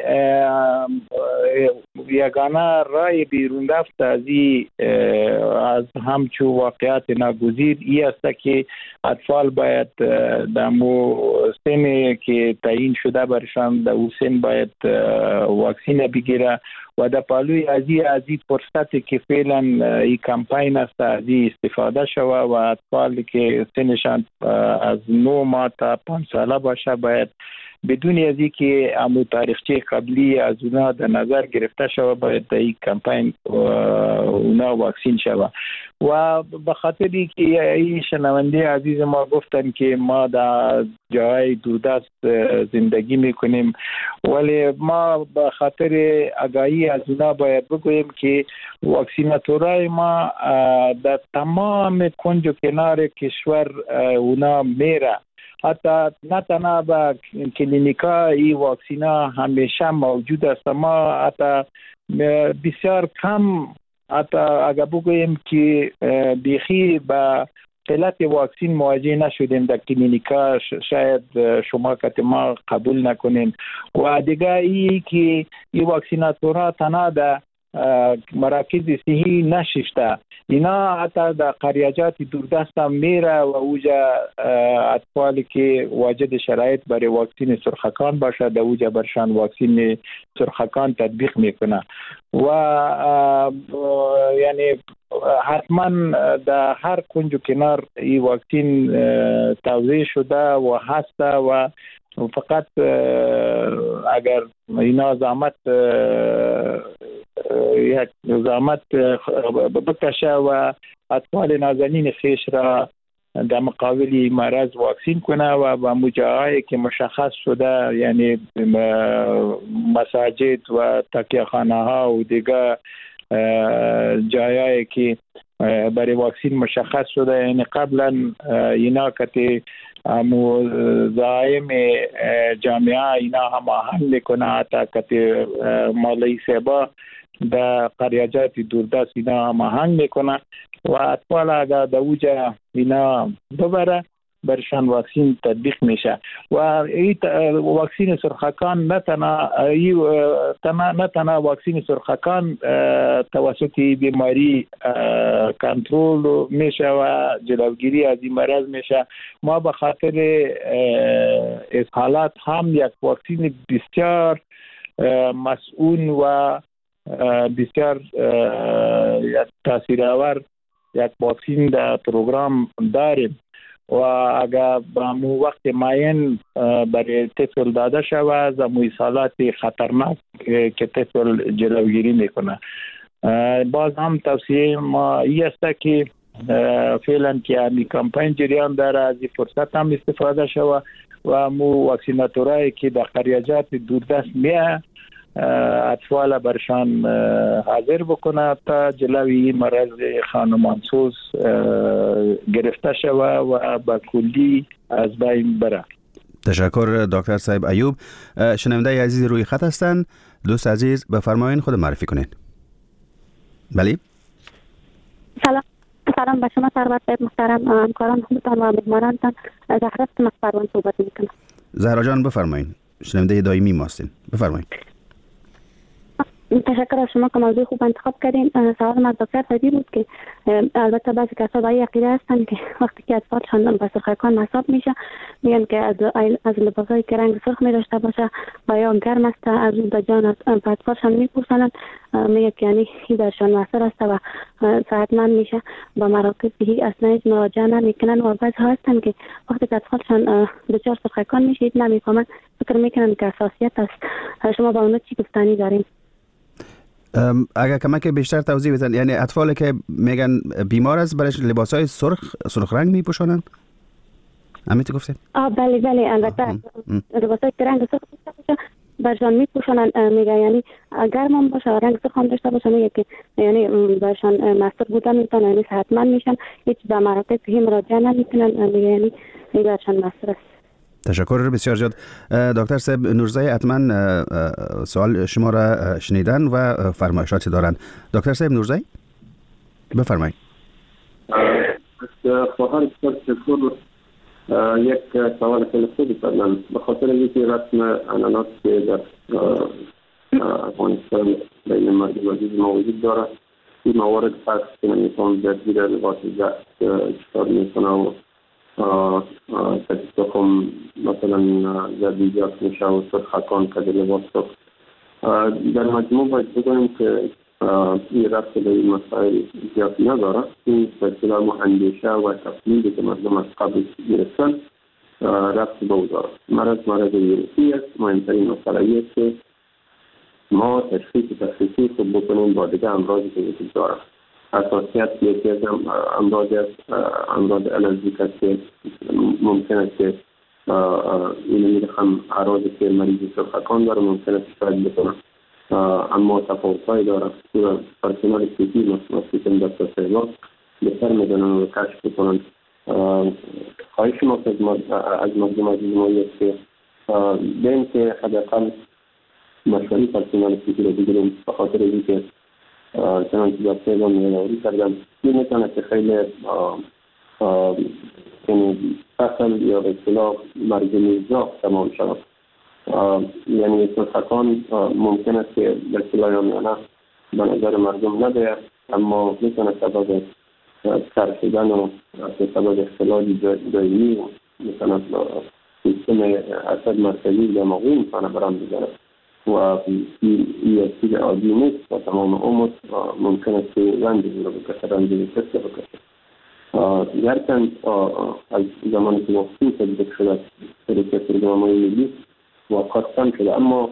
یگانه رای بیرون رفت از از همچو واقعیت ناگزیر ای است که اطفال باید در مو سن که تعیین شده برشان در او سن باید واکسین بگیره و در پالوی از این از این فرصتی که فعلا این کمپین است از این استفاده شوه و اطفال که سنشان از نه ماه تا پنج ساله باشه باید بدون از اینکه امو تاریخچه قبلی از اونا در نظر گرفته شوه باید در این کمپین اونا واکسین شوه. و به خاطری که این شنونده عزیز ما گفتن که ما در جای دوردست زندگی میکنیم، ولی ما به خاطر آگاهی از اونا باید بگوییم که واکسیناتورای ما در تمام کنج و کنار کشور اونا میره. حتی نه تنها به کلینیکا این واکسینا همیشه موجود است. ما حتی بسیار کم، حتی اگر بگوییم که بیخی به قلت واکسین مواجه نشدیم در کلینیکا، شاید شما که ما قبول نکنین. و دیگه ای که این واکسیناتورها تنها در مراکز صحی نشسته، اینا حتی در قریجات دوردست هم میره و اوجا اطفالی که واجد شرایط برای واکسین سرخکان باشه در اوجا برشان واکسین سرخکان تطبیق میکنه. و یعنی حتما در هر کنج و کنار این واکسین توزیع شده و هست و فقط اگر اینا زحمت یک زحمت بکشه و اطفال نازنین خیش را در مقابل مرض واکسین کنه و با مجاهایی که مشخص شده، یعنی مساجد و تکیه‌خانه ها و دیگه جایایی که برای واکسین مشخص شده، یعنی قبلا اینا که امو زایم جامعه اینا هم آهنگ میکنه، حتی که مالای سبا در قریجات دوردست اینا هم آهنگ میکنه و اطفال اگر در اوجا اینا ببره برشان واکسین تطبیق میشه. و این واکسین سرخکان نه تنها نه تنها واکسین سرخکان توسط بیماری کنترل میشه و جلوگیری از این مرض میشه، ما به خاطر اسهالات هم یک واکسین بسیار مسئول و بسیار تاثیرآور یک واکسین در پروگرام داریم و اگر به مو وقت معین برای طفل داده شود از مویسالات خطرناک که طفل جلوگیری میکنه. باز هم توصیه ما این است که فعلا که همی کمپین جریان داره از این فرصت هم استفاده شود و مو واکسیناتورایی که در قریجات دوردست میه اطفال برشان حاضر بکنه تا جلوی مرض خانمانسوز گرفته شود و با کلی از بین بره. تشکر دکتر صاحب ایوب. شنونده عزیز روی خط هستند. دوست عزیز بفرمایید خود معرفی کنید. بله. سلام سلام به شما سرور صاحب محترم، همکاران خودتان و مهمانانتان. زهرا از مخبران صحبت میکنم. زهرا جان بفرمایید. شنونده دائمی ما هستین. بفرمایید. تشکر از شما که موضوع خوب انتخاب کردین. سوال من دکتر فدی بود که البته بعضی کسا با این عقیده هستن که وقتی که اطفالشان به سرخکان مصاب میشه میگن که از از لباسایی که رنگ سرخ می داشته باشه و یا گرم است از اون جان از اطفالشان میپوسنن، میگه که یعنی این درشان مؤثر است و صحتمند میشه. با مراکز بهی اصلا هیچ مراجعه نمیکنن و بعضی ها هستن که وقتی که اطفالشان دچار سرخکان میشه نمیفهمن، فکر میکنن که حساسیت است. شما با اون چی گفتنی دارین؟ اگر کمک بیشتر توضیح بدن، یعنی اطفالی که میگن بیمار است برایش لباسای سرخ سرخ رنگ میپوشونن؟ همین تو گفتید؟ آه بله بله البته لباسای رنگ سرخ برشان میپوشونن، میگه یعنی گرم هم باشه رنگ سرخ هم داشته باشه، میگه که یعنی برشان مستر بودن میتونن، یعنی صحتمند میشن، هیچ به مراکز بهی مراجعه نمیکنن، میگه یعنی برشان مستر است. تشکر بسیار زیاد. دکتر صاحب نورزی حتما سوال شما را شنیدن و فرمایشاتی دارند. دکتر صاحب نورزی بفرمایید. خواهر تشکر. یک سوال خیلی خوبی کردن. به خاطر اینکه رسم اناناس که در افغانستان بین مردم عزیز ما وجود داره، این موارد هست که نمیتون در زیر لباس زرد چکار میکنه و تکتاکم مثلا زردیجات میشه و سرخکان که در لباس سرخ. در مجموع باید بگویم که این رفت به این مسائل زیاد نداره. این سلسله اندیشه و تقلیدی که مردم از قبل گرفتن رفت به او داره. مرض مرض ویروسی است. مهمترین مسئله است که ما تشخیص تشخیصی خوب بکنیم با دیگه امراضی که وجود داره. حساسیت یکی از امراض است، امراض الرژیک است که ممکن است که این میرخم اعراضی که مریض سرخکان داره ممکن است شاید بکنه، اما تفاوت‌هایی داره. پرسنل سیتی مثلا دکتر سیلات بهتر میدونن و کشف بکنن. خواهش ما از مردم عزیز ما است که بین که حداقل مشوری پرسنل سیتی رو بگیریم، به خاطر اینکه چنانچه دکتر سیلات میدونوری کردن میتونه که خیلی یعنی فصل یا به اصطلاح مرگ میزاق تمام شود. یعنی سرخکان ممکن است که در اصطلاح یامیانه به نظر مردم نده، اما میتونه سبب سر شدن و سبب اختلال دائمی و مثلا سیستم عصب مرکزی دماغی میتونه برام بزنه و این یک چیز عادی نیست و تمام عمر ممکن است که رنجی رو بکشه، رنجی کسته بکشه. گرچند از زمانی که وقتی تدبیق شده شرکت برنامه‌های ملی موقت کم شده، اما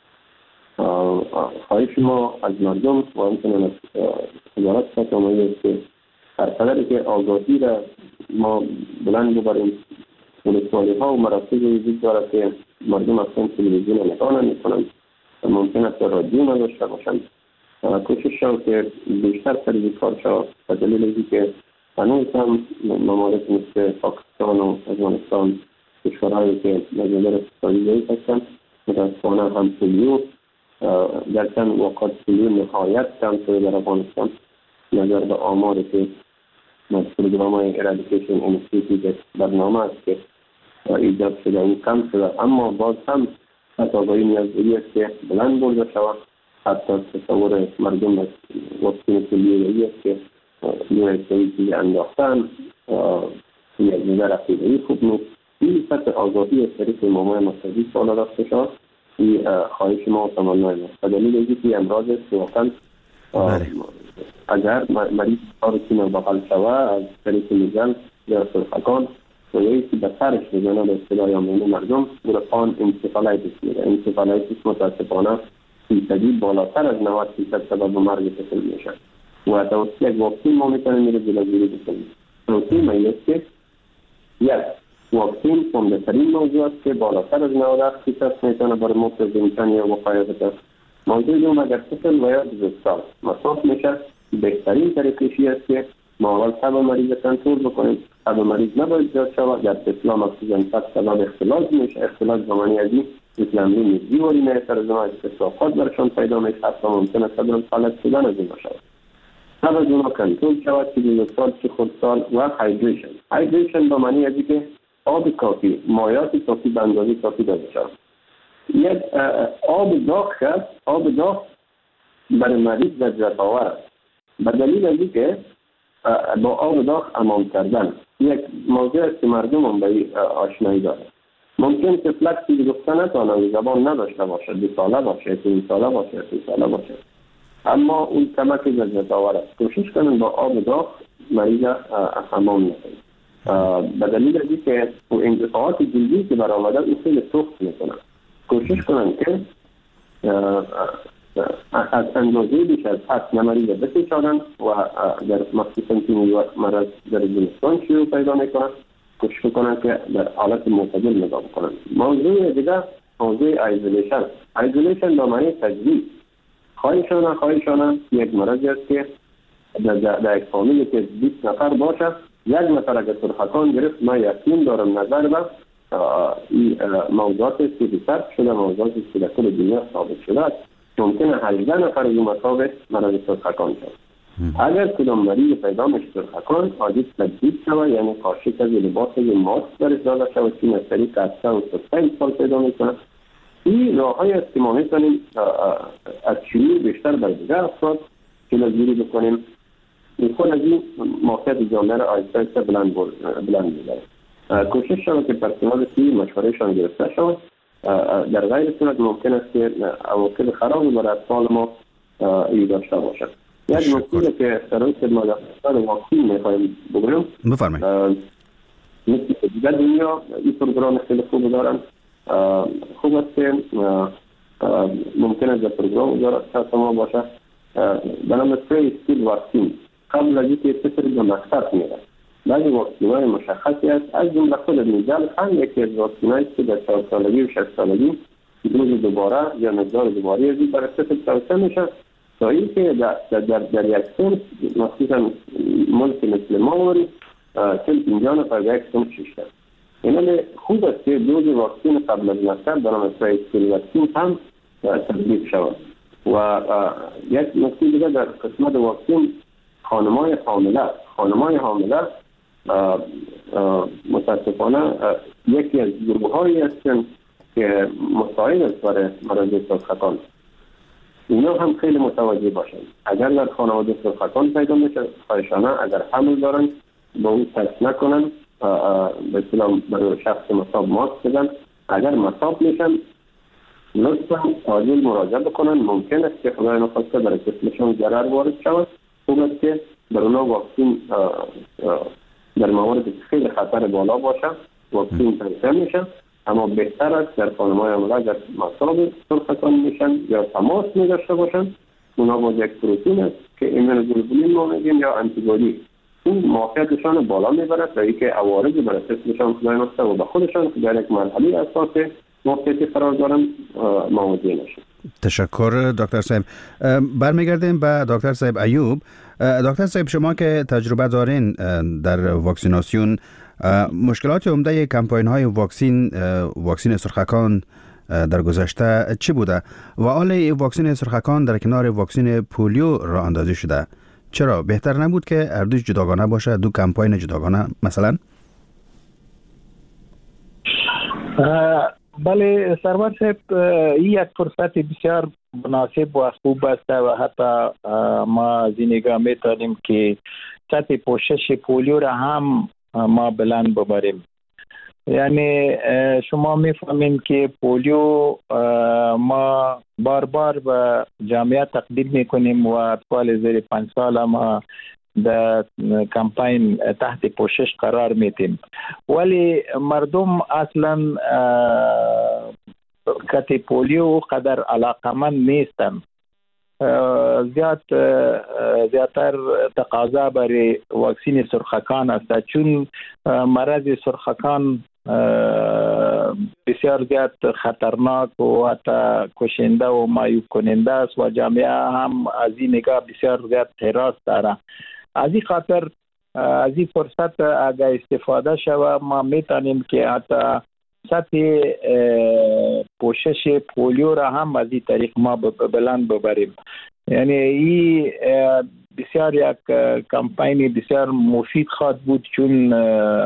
خواهش ما از مردم و همچنین از وزارت صحت است که هر قدری که آگاهی را ما بلند ببریم، ولسوالی ها و مراکز وجود داره که مردم اصلا تلویزیون نگاه نمی‌کنند، ممکن است رادیو نداشته باشند. کوشش شد که بیشتر سر کار شد به دلیل اینکه هنوز هم ممالک مثل پاکستان و افغانستان کشورهایی که مجموعه اقتصادی ضعیف هستند، متاسفانه هم پولیو در چند وقت پولیو نهایت کم شده در افغانستان نظر به آماری که پروگرام ارادیکیشن اینستیتیوت برنامه است که ایجاد شده این کم شده، اما باز هم آگاهی نیازی است که بلند برده شود. حتی تصور مردم از وقتی پولیویی است که یه چیزی انداختن یک نظر عقیده‌ای خوب نیست. این سطح آگاهی از طریق امامای مذهبی بالا رفته شد. این خواهش ما و تمنای ما به دلیل اینکه امراض است که واقعا اگر مریض کار کنه بغل شوه از طریق میزن یا سرخکان و یکی به سرش بزنه به اصطلاح یامینه مردم برفان انسفالایتیس میره. انسفالایتیس متاسفانه فیصدی بالاتر از نود فیصد سبب مرگ طفل میشه و توسط یک واکسین ما میتونیم میره جلوگیری بکنیم. توصیه من است که یک واکسین عمده‌ترین موضوع است که بالاتر از نود و هفت فیصد میتونه برای مفت زمینتن یا وقایع بده. موضوع دوم اگر طفل و یا بزرگسال مصاب میشه، بهترین طریقشی است که ما اول تب مریض کنترل بکنیم. تب مریض نباید زیاد شود. در اسلام اکسیژن تب سبب اختلاط میشه. اختلاط زمانی ازی مثل امرین دیواری میشه از اونها استفاقات برشان پیدا میشه، حتی ممکنه سبب فلج شدن از این باشد. تب از اونها کنترل شود که بزرگسال چه خودسال و هایدریشن. هایدریشن به معنی ازی که آب کافی، مایات کافی به اندازه کافی داده شود. یک آب داغ شد، آب داغ برای مریض لذت آور است. به دلیل از اینکه با آب داغ حمام کردن یک موضوع است که مردم هم به آشنایی دارند. ممکن که فلک چیزی گفته نتانه زبان نداشته باشد، دو ساله باشد، سه ساله باشد، سه ساله باشد، اما اون کمک لذت آور است. کوشش کنن با آب داغ مریض حمام نکنید. به دلیل از اینکه اون اندفاعات جلدی که برآمده اون خیلی سخت میکنن. کوشش کنن که از اندازه بیش از حد مریض بپیچانن و در مخصوصا که مرض در زمستان شروع پیدا میکنن، کوشش کنن که در حالت معتدل نگاه کنن. موضوع دیگر موضوع ایزولیشن. ایزولیشن به معنی تجویز. خواهشانه خواهشانه یک مرضی است که در, در یک فامیلی که بیست نفر باشد، یک نفر اگر سرخکان گرفت، من یقین دارم نظر به این موضوعات است که بیشتر شده، موضوعات است که در کل دنیا ثابت شده است. ممکنه هجده نفر از این مصاب مرض سرخکان شد. اگر کدام مریض پیدا میشه سرخکان، عادی تجدید شود، یعنی کاشک از لباس ماسک برش داده شود که از طریق کسته و سرخه سال پیدا میکنه. این راه های است که ما میتونیم از شیوع بیشتر بر دیگر افراد جلوگیری بکنیم. این خود از این موقعیت جامعه را آیسته آیسته بلند بلند میبرد. کوشش شود که پرسنال سی مشورهشان گرفته شود. در غیر صورت ممکن است که عواقب خراب برای اطفال ما ای داشته باشد. یک مسئله که سرای خدمت افراد واکسین میخواهیم بگویم، بفرمایید. مثل دیگر دنیا این پروگرام خیلی خوب دارن. خوب است که ممکن است در پروگرام وزارت ما باشه به نام پری استیل واکسین. قبل از اینکه طفل به مکتب میره، بعضی واکسین‌های مشخصی است، از جمله خود میزل هم یکی از واکسین‌هایی است که در چهار سالگی و شش سالگی دوز دوباره یا مقدار دوباره از این برای طفل توصیه میشه تا اینکه در, در, در, در یک سن، مخصوصا ملک مثل ما وری چل پنجاه نفر یک سن شیشته. اینه خوب است که دوز واکسین قبل از مکتب به نام پری استیل واکسین هم تطبیق شود. و یک نکته دیگه در قسمت واکسین، خانمای حامله خانمای حامله متاسفانه یکی از گروه‌هایی هستند که مساعد است برای مرض سرخکان. اینا هم خیلی متوجه باشند. اگر در خانواده سرخکان پیدا میشه، خواهشانه اگر حمل دارن با اون تست نکنن، به اصطلاح برای شخص مصاب ماسک بدن. اگر مصاب میشن لطفا عاجل مراجعه بکنن. ممکن است که خدای نخواسته برای طفلشون ضرر وارد شود. خوب است که در اونا واکسین در موارد خیلی خطر بالا باشه واکسین توصیه میشه، اما بهتر است در خانم‌های حامله اگر مصاب سرخکان میشن یا تماس می‌داشته باشن، اونا با یک پروتئین است که ایمونوگلوبولین ما میگیم یا آنتیبادی، این موقعیتشان بالا میبرد و اینکه عوارض برای طفلشان خدای نخواسته و به خودشان که در یک مرحله اساسی موقعیتی قرار دارن مواجه نشن. تشکر دکتر صاحب. برمیگردیم به دکتر صاحب ایوب. دکتر صاحب، شما که تجربه دارین در واکسیناسیون، مشکلات عمده کمپاین های واکسین واکسین سرخکان در گذشته چی بوده و حال واکسین سرخکان در کنار واکسین پولیو راه اندازی شده؟ چرا بهتر نبود که هر دوش جداگانه باشه، دو کمپاین جداگانه مثلا؟ بله سرور صاحب، این یک فرصت بسیار مناسب و خوب است و حتی ما از این نگاه میتونیم که سطح پوشش پولیو را هم ما بلند ببریم. یعنی شما میفهمین که پولیو ما بار بار به جامعه تقدیم میکنیم و اطفال زیر پنج سال ما در کمپاین تحت پوشش قرار میدیم، ولی مردم اصلا کتی پولیو قدر علاقمند نیستن. زیاد زیادتر تقاضا برای واکسین سرخکان است، چون مرض سرخکان بسیار زیاد خطرناک و حتی کشنده و معیوب کننده است و جامعه هم از این نگاه بسیار زیاد حراس داره. از این خاطر از این فرصت اگر استفاده شود ما میتونیم که حتی سطح پوشش پولیو را هم از این طریق ما بلند ببریم. یعنی این بسیار یک کمپین بسیار مفید خواهد بود، چون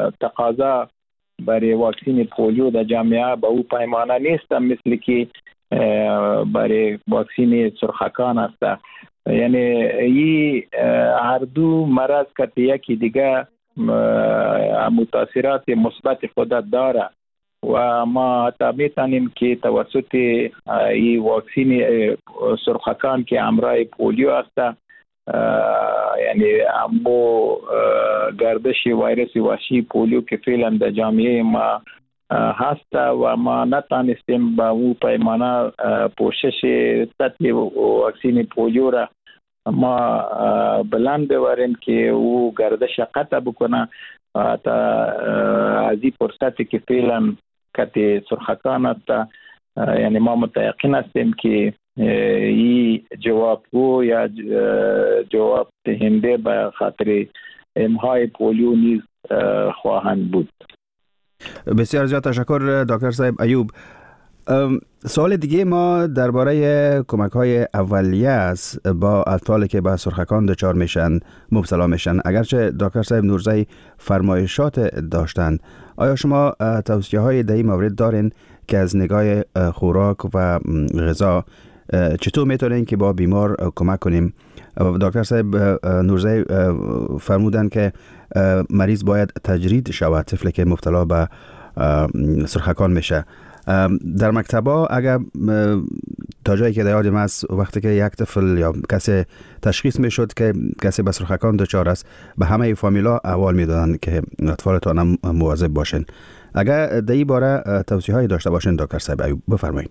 تقاضا برای واکسین پولیو در جامعه به او پیمانه نیست مثل که برای واکسین سرخکان است. یعنی این هر دو مرض که یکی دیگه متاثرات مثبت خود داره و ما حتی میتونیم که توسط این واکسین سرخکان که همراه پولیو است، یعنی امو گردش ویروس وحشی پولیو که فعلا در جامعه ما هست و ما نتانستیم با او پیمانه پوشش سطح واکسین پولیو را ما بلند ببریم که او گردش قطع بکنه. تا از این فرصتی که فعلا کت سرخکان است، یعنی ما متیقن هستیم که این جوابگو یا جواب دهنده به خاطر امهای پولیو نیز خواهند بود. بسیار زیاد تشکر دکتر صاحب ایوب. سوال دیگه ما درباره کمک های اولیه است با اطفالی که به سرخکان دچار میشن، مبتلا میشن. اگرچه دکتر صاحب نورزی فرمایشات داشتند، آیا شما توصیه های در این مورد دارین که از نگاه خوراک و غذا چطور میتونین که با بیمار کمک کنیم؟ دکتر صاحب نورزی فرمودن که مریض باید تجرید شود، طفلی که مبتلا به سرخکان میشه. در مکتبا اگر تا جایی که در یادم است وقتی که یک طفل یا کسی تشخیص میشد که کسی به سرخکان دچار است، به همه فامیلا احوال میدادن که اطفالتان هم مواظب باشین. اگر در این باره توصیه هایی داشته باشین دکتر صاحب ایوب بفرمایید.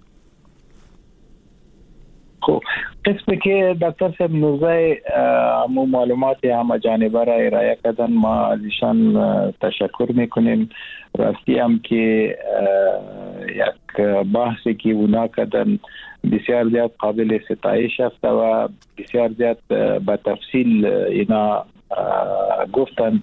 خب قسمی که دکتر صاحب نورزی همون معلومات همه جانبه را ارائه کردن، ما از ایشان تشکر میکنیم. راستی هم که یک بحثی که اونا کردن بسیار زیاد قابل ستایش است و بسیار زیاد به تفصیل اینا گفتن.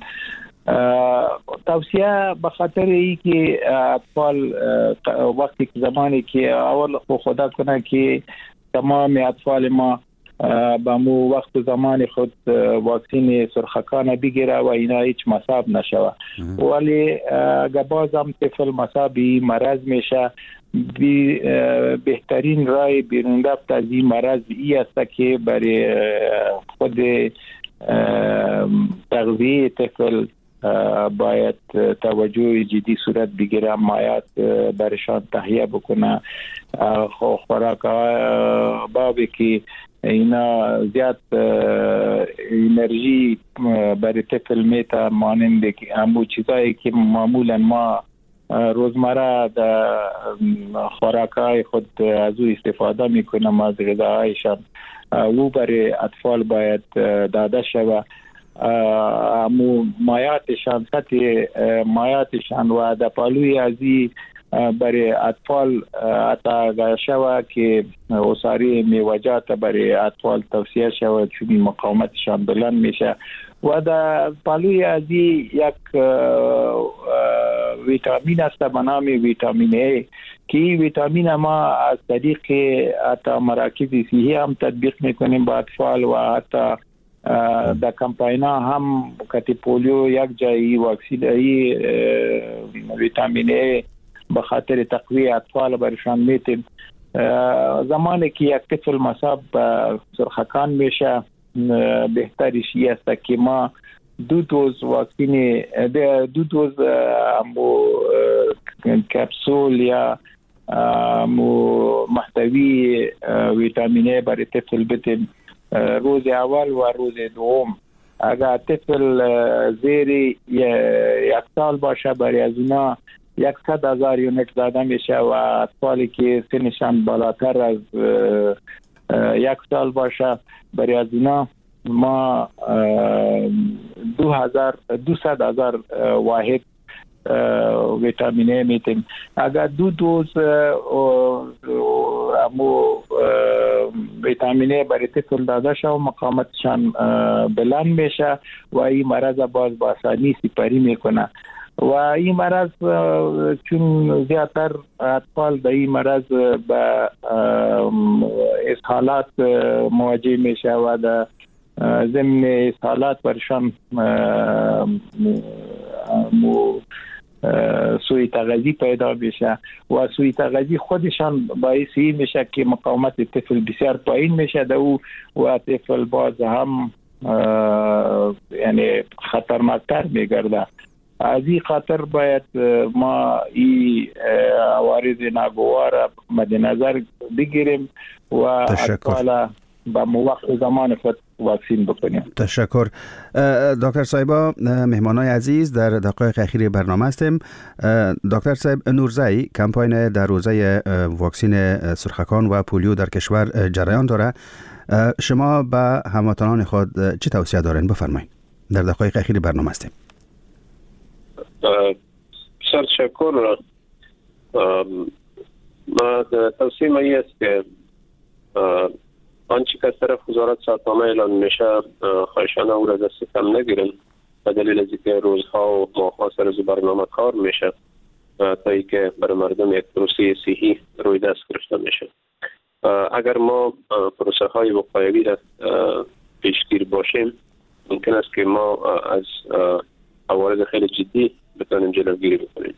توصیه به خاطر ای که اطفال وقتی که زمانی که اول خدا کنه که تمام اطفال ما با مو وقت زمان خود واکسین سرخکان بگیره و اینا هیچ مصاب نشوه، ولی اگر باز هم طفل مصابی مرض میشه، بهترین رای بیرون رفت از این مرض ای است که برای خود تغذیه طفل باید توجه جدی صورت بگیره، مایات برشان تهیه بکنه، خوراک بابی که اینا زیاد انرژی برای طفل میته، مانند همون چیزایی که معمولا ما روزمره در خوراکای خود از او استفاده میکنم، از غذاهایشان او برای اطفال باید داده شود. امو مایاتشان سطح مایاتشان و در پالوی ازی برای اطفال عطا شود که اساری میوجات برای اطفال توصیه شود، چون مقاومتشان بلند میشه. و در پالوی ازی یک ویتامین است به نام ویتامین ای که ویتامین ما از طریق حتی مراکز صحی هم تطبیق میکنیم با اطفال و حتی در کمپاینا هم کتی پولیو یک جایی واکسین ای ویتامین ای به خاطر تقویه اطفال برشان میتیم. زمانی که یک طفل مصاب سرخکان میشه، بهتریش این است که ما دو دوز واکسین دو دوز امو کپسول یا امو محتوی ویتامین ای برای طفل بتیم روز اول و روز دوم. اگر طفل زیر یک سال باشه برای از اونا یکصد هزار یونیت داده میشه و اطفالی که سنشان بالاتر از یک سال باشه برای از اونا ما دو هزار دویست هزار واحد ویتامین ای میتیم. اگر دو دوز امو ویتامین ای برای طفل داده شد مقاومتشان بلند میشه و این مرض باز با آسانی سپری میکنه. و این مرض چون زیادتر اطفال در این مرض به اسهالات مواجه میشه و در ضمن اسهالات برشان سوء تغذی پیدا میشه و سوء تغذی خودشان باعث این میشه که مقاومت طفل بسیار پایین میشه ده و طفل باز هم یعنی خطرناکتر میگرده. از این خاطر باید ما این عوارض ناگوار مد نظر بگیریم و اطفال با موقع زمان خود واکسین بکنیم. تشکر. دکتر صاحبا، مهمانای عزیز، در دقایق اخیر برنامه هستیم. دکتر صاحب نورزی، کمپاین در روزه واکسین سرخکان و پولیو در کشور جریان داره. شما به هموطنان خود چه توصیه دارین؟ بفرمایید. در دقایق اخیر برنامه هستیم. بسیار تشکر. ما توصیه مایی است که آنچه که از طرف وزارت صحت‌نامه اعلان میشه خواهشانه او را دست کم نگیرن، به دلیل از اینکه روزها و ماه‌ها سر از برنامه کار میشه تا اینکه برای مردم یک پروسه صحی روی دست گرفته میشه. اگر ما پروسه های وقایوی را پیشگیر باشیم، ممکن است که ما از عوارض خیلی جدی بتونیم جلوگیری بکنیم.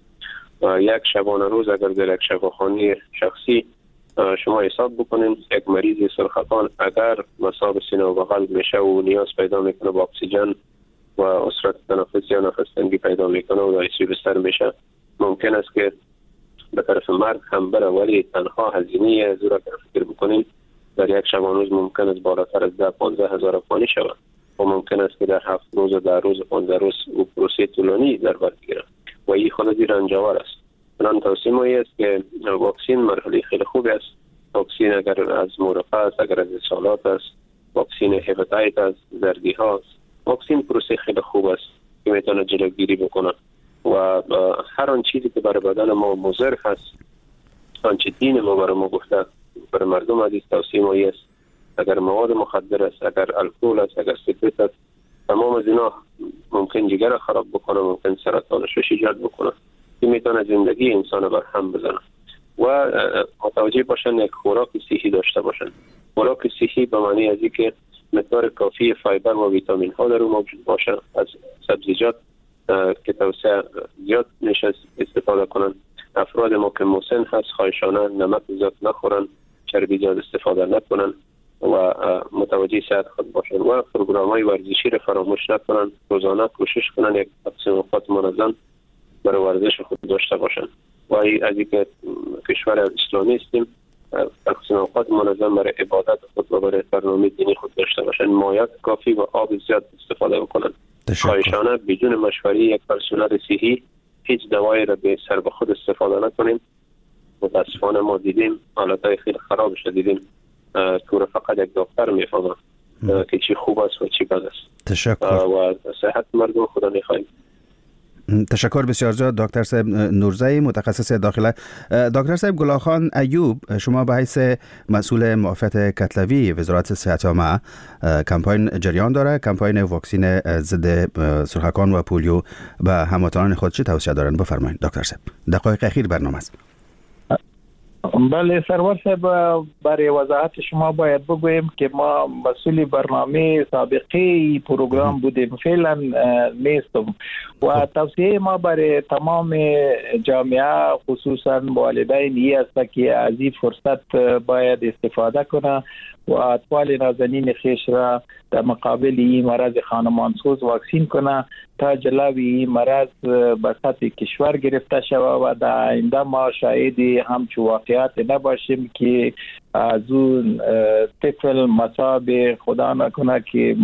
یک شبانه روز اگر در یک شفاخانه شخصی شما حساب بکنیم، یک مریض سرخکان اگر مصاب سینه و قلب میشه و نیاز پیدا میکنه با اکسیژن و عسرت تنفسی یا نفس‌تنگی پیدا میکنه و در سی بستر میشه، ممکن است که به طرف مرگ هم بره، ولی تنها هزینه از او را فکر بکنیم در یک شبانه روز ممکن است بالاتر از ده پانزده هزار افغانی شود و ممکن است که در هفت روز و در روز پانزده روز و پروسه طولانی در بر بگیره و این خود رنجاور است. من توصیه مایی است که واکسین مرحله خیلی خوبی است. واکسین اگر از مورقه است، اگر از اسهالات است، واکسین هپاتیت است، زردی ها است، واکسین پروسه خیلی خوب است که میتونه جلوگیری بکنه و هر آن چیزی که برای بدن ما مضر هست، آنچه دین ما برای ما گفته، برای مردم عزیز توصیه مایی است. اگر مواد مخدر است، اگر الکل است، اگر سیگارت است، تمام از اینا ممکن جگر خراب بکنه، ممکن سرطانش ایجاد بکنه که میتونه زندگی انسان بر هم بزنه و متوجه باشن یک خوراک صحی داشته باشن. خوراک صحی به معنی از اینکه مقدار کافی فایبر و ویتامین ها در اون موجود باشه، از سبزیجات که توسعه زیاد میشه استفاده کنن. افراد ما که مسن هست خواهشانه نمک زیاد نخورن، چربی زیاد استفاده نکنن و متوجه صحت خود باشن و پروگرام های ورزشی را فراموش نکنن. روزانه کوشش کنن یک تقسیم اوقات منظم برای ورزش خود داشته باشن و از اینکه کشور اسلامی هستیم، تقسیم اوقات منظم برای عبادت خود و برای برنامه دینی خود داشته باشن. مایعات کافی و آب زیاد استفاده بکنن. خواهشانه بدون مشوره یک پرسنل صحی هیچ دوایی را به سر به خود استفاده نکنیم. متاسفانه ما دیدیم حالتهای خیلی خرابش دیدیم که را فقط یک دکتر میفهمه که چی خوب است و چی بد است. تشکر. و صحت مردم خدا میخواهیم. تشکر بسیار زیاد دکتر صاحب نورزی، متخصص داخله. دکتر صاحب گلاخان ایوب، شما به حیث مسئول معافیت کتلوی وزارت صحت عامه کمپاین جریان داره. کمپاین واکسین ضد سرخکان و پولیو به هموطنان خود چه توصیه دارن؟ بفرمایید دکتر صاحب، دقایق اخیر برنامه است. بله سرور صاحب، برای وضاحت شما باید بگویم که ما مسئول برنامه سابقه پروگرام بودیم، فعلا نیستم و توصیه ما برای تمام جامعه خصوصا والدین این است که از این فرصت باید استفاده کنه و اطفال نازنین خیش را در مقابل این مرض خانمانسوز واکسین کنه تا جلوی این مرض به سطح کشور گرفته شود و در آینده ما شاهد همچون واقعیت نباشیم که از اون طفل مصاب خدا نکنه که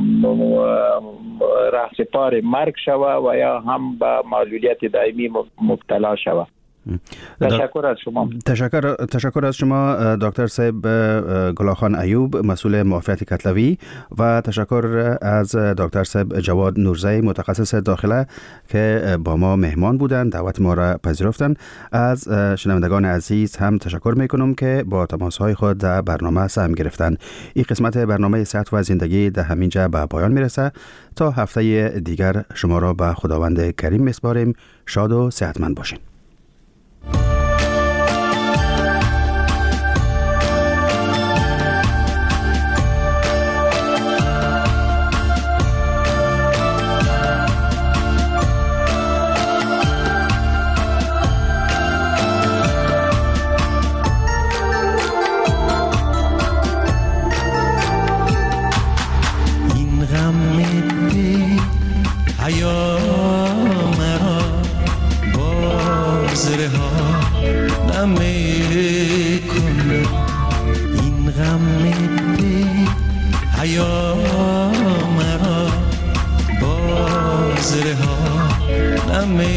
رهسپار مرگ شود و یا هم به معلولیت دائمی مبتلا شود. تشکر از شما. تشکر تشکر از شما دکتر صاحب گلاخان ایوب، مسئول معافیت کتلوی، و تشکر از دکتر صاحب جواد نورزی، متخصص داخله که با ما مهمان بودند، دعوت ما را پذیرفتند. از شنوندگان عزیز هم تشکر میکنم که با تماسهای خود در برنامه سهم گرفتند. این قسمت برنامه صحت و زندگی در همینجا به پایان میرسه. تا هفته دیگر شما را به خداوند کریم میسپاریم. شاد و صحتمند باشین.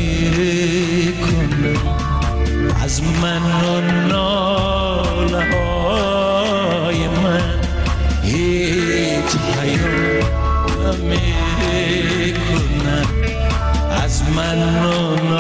میره کنه از من و ناله های من هیچ حیات نمیره کنه از من و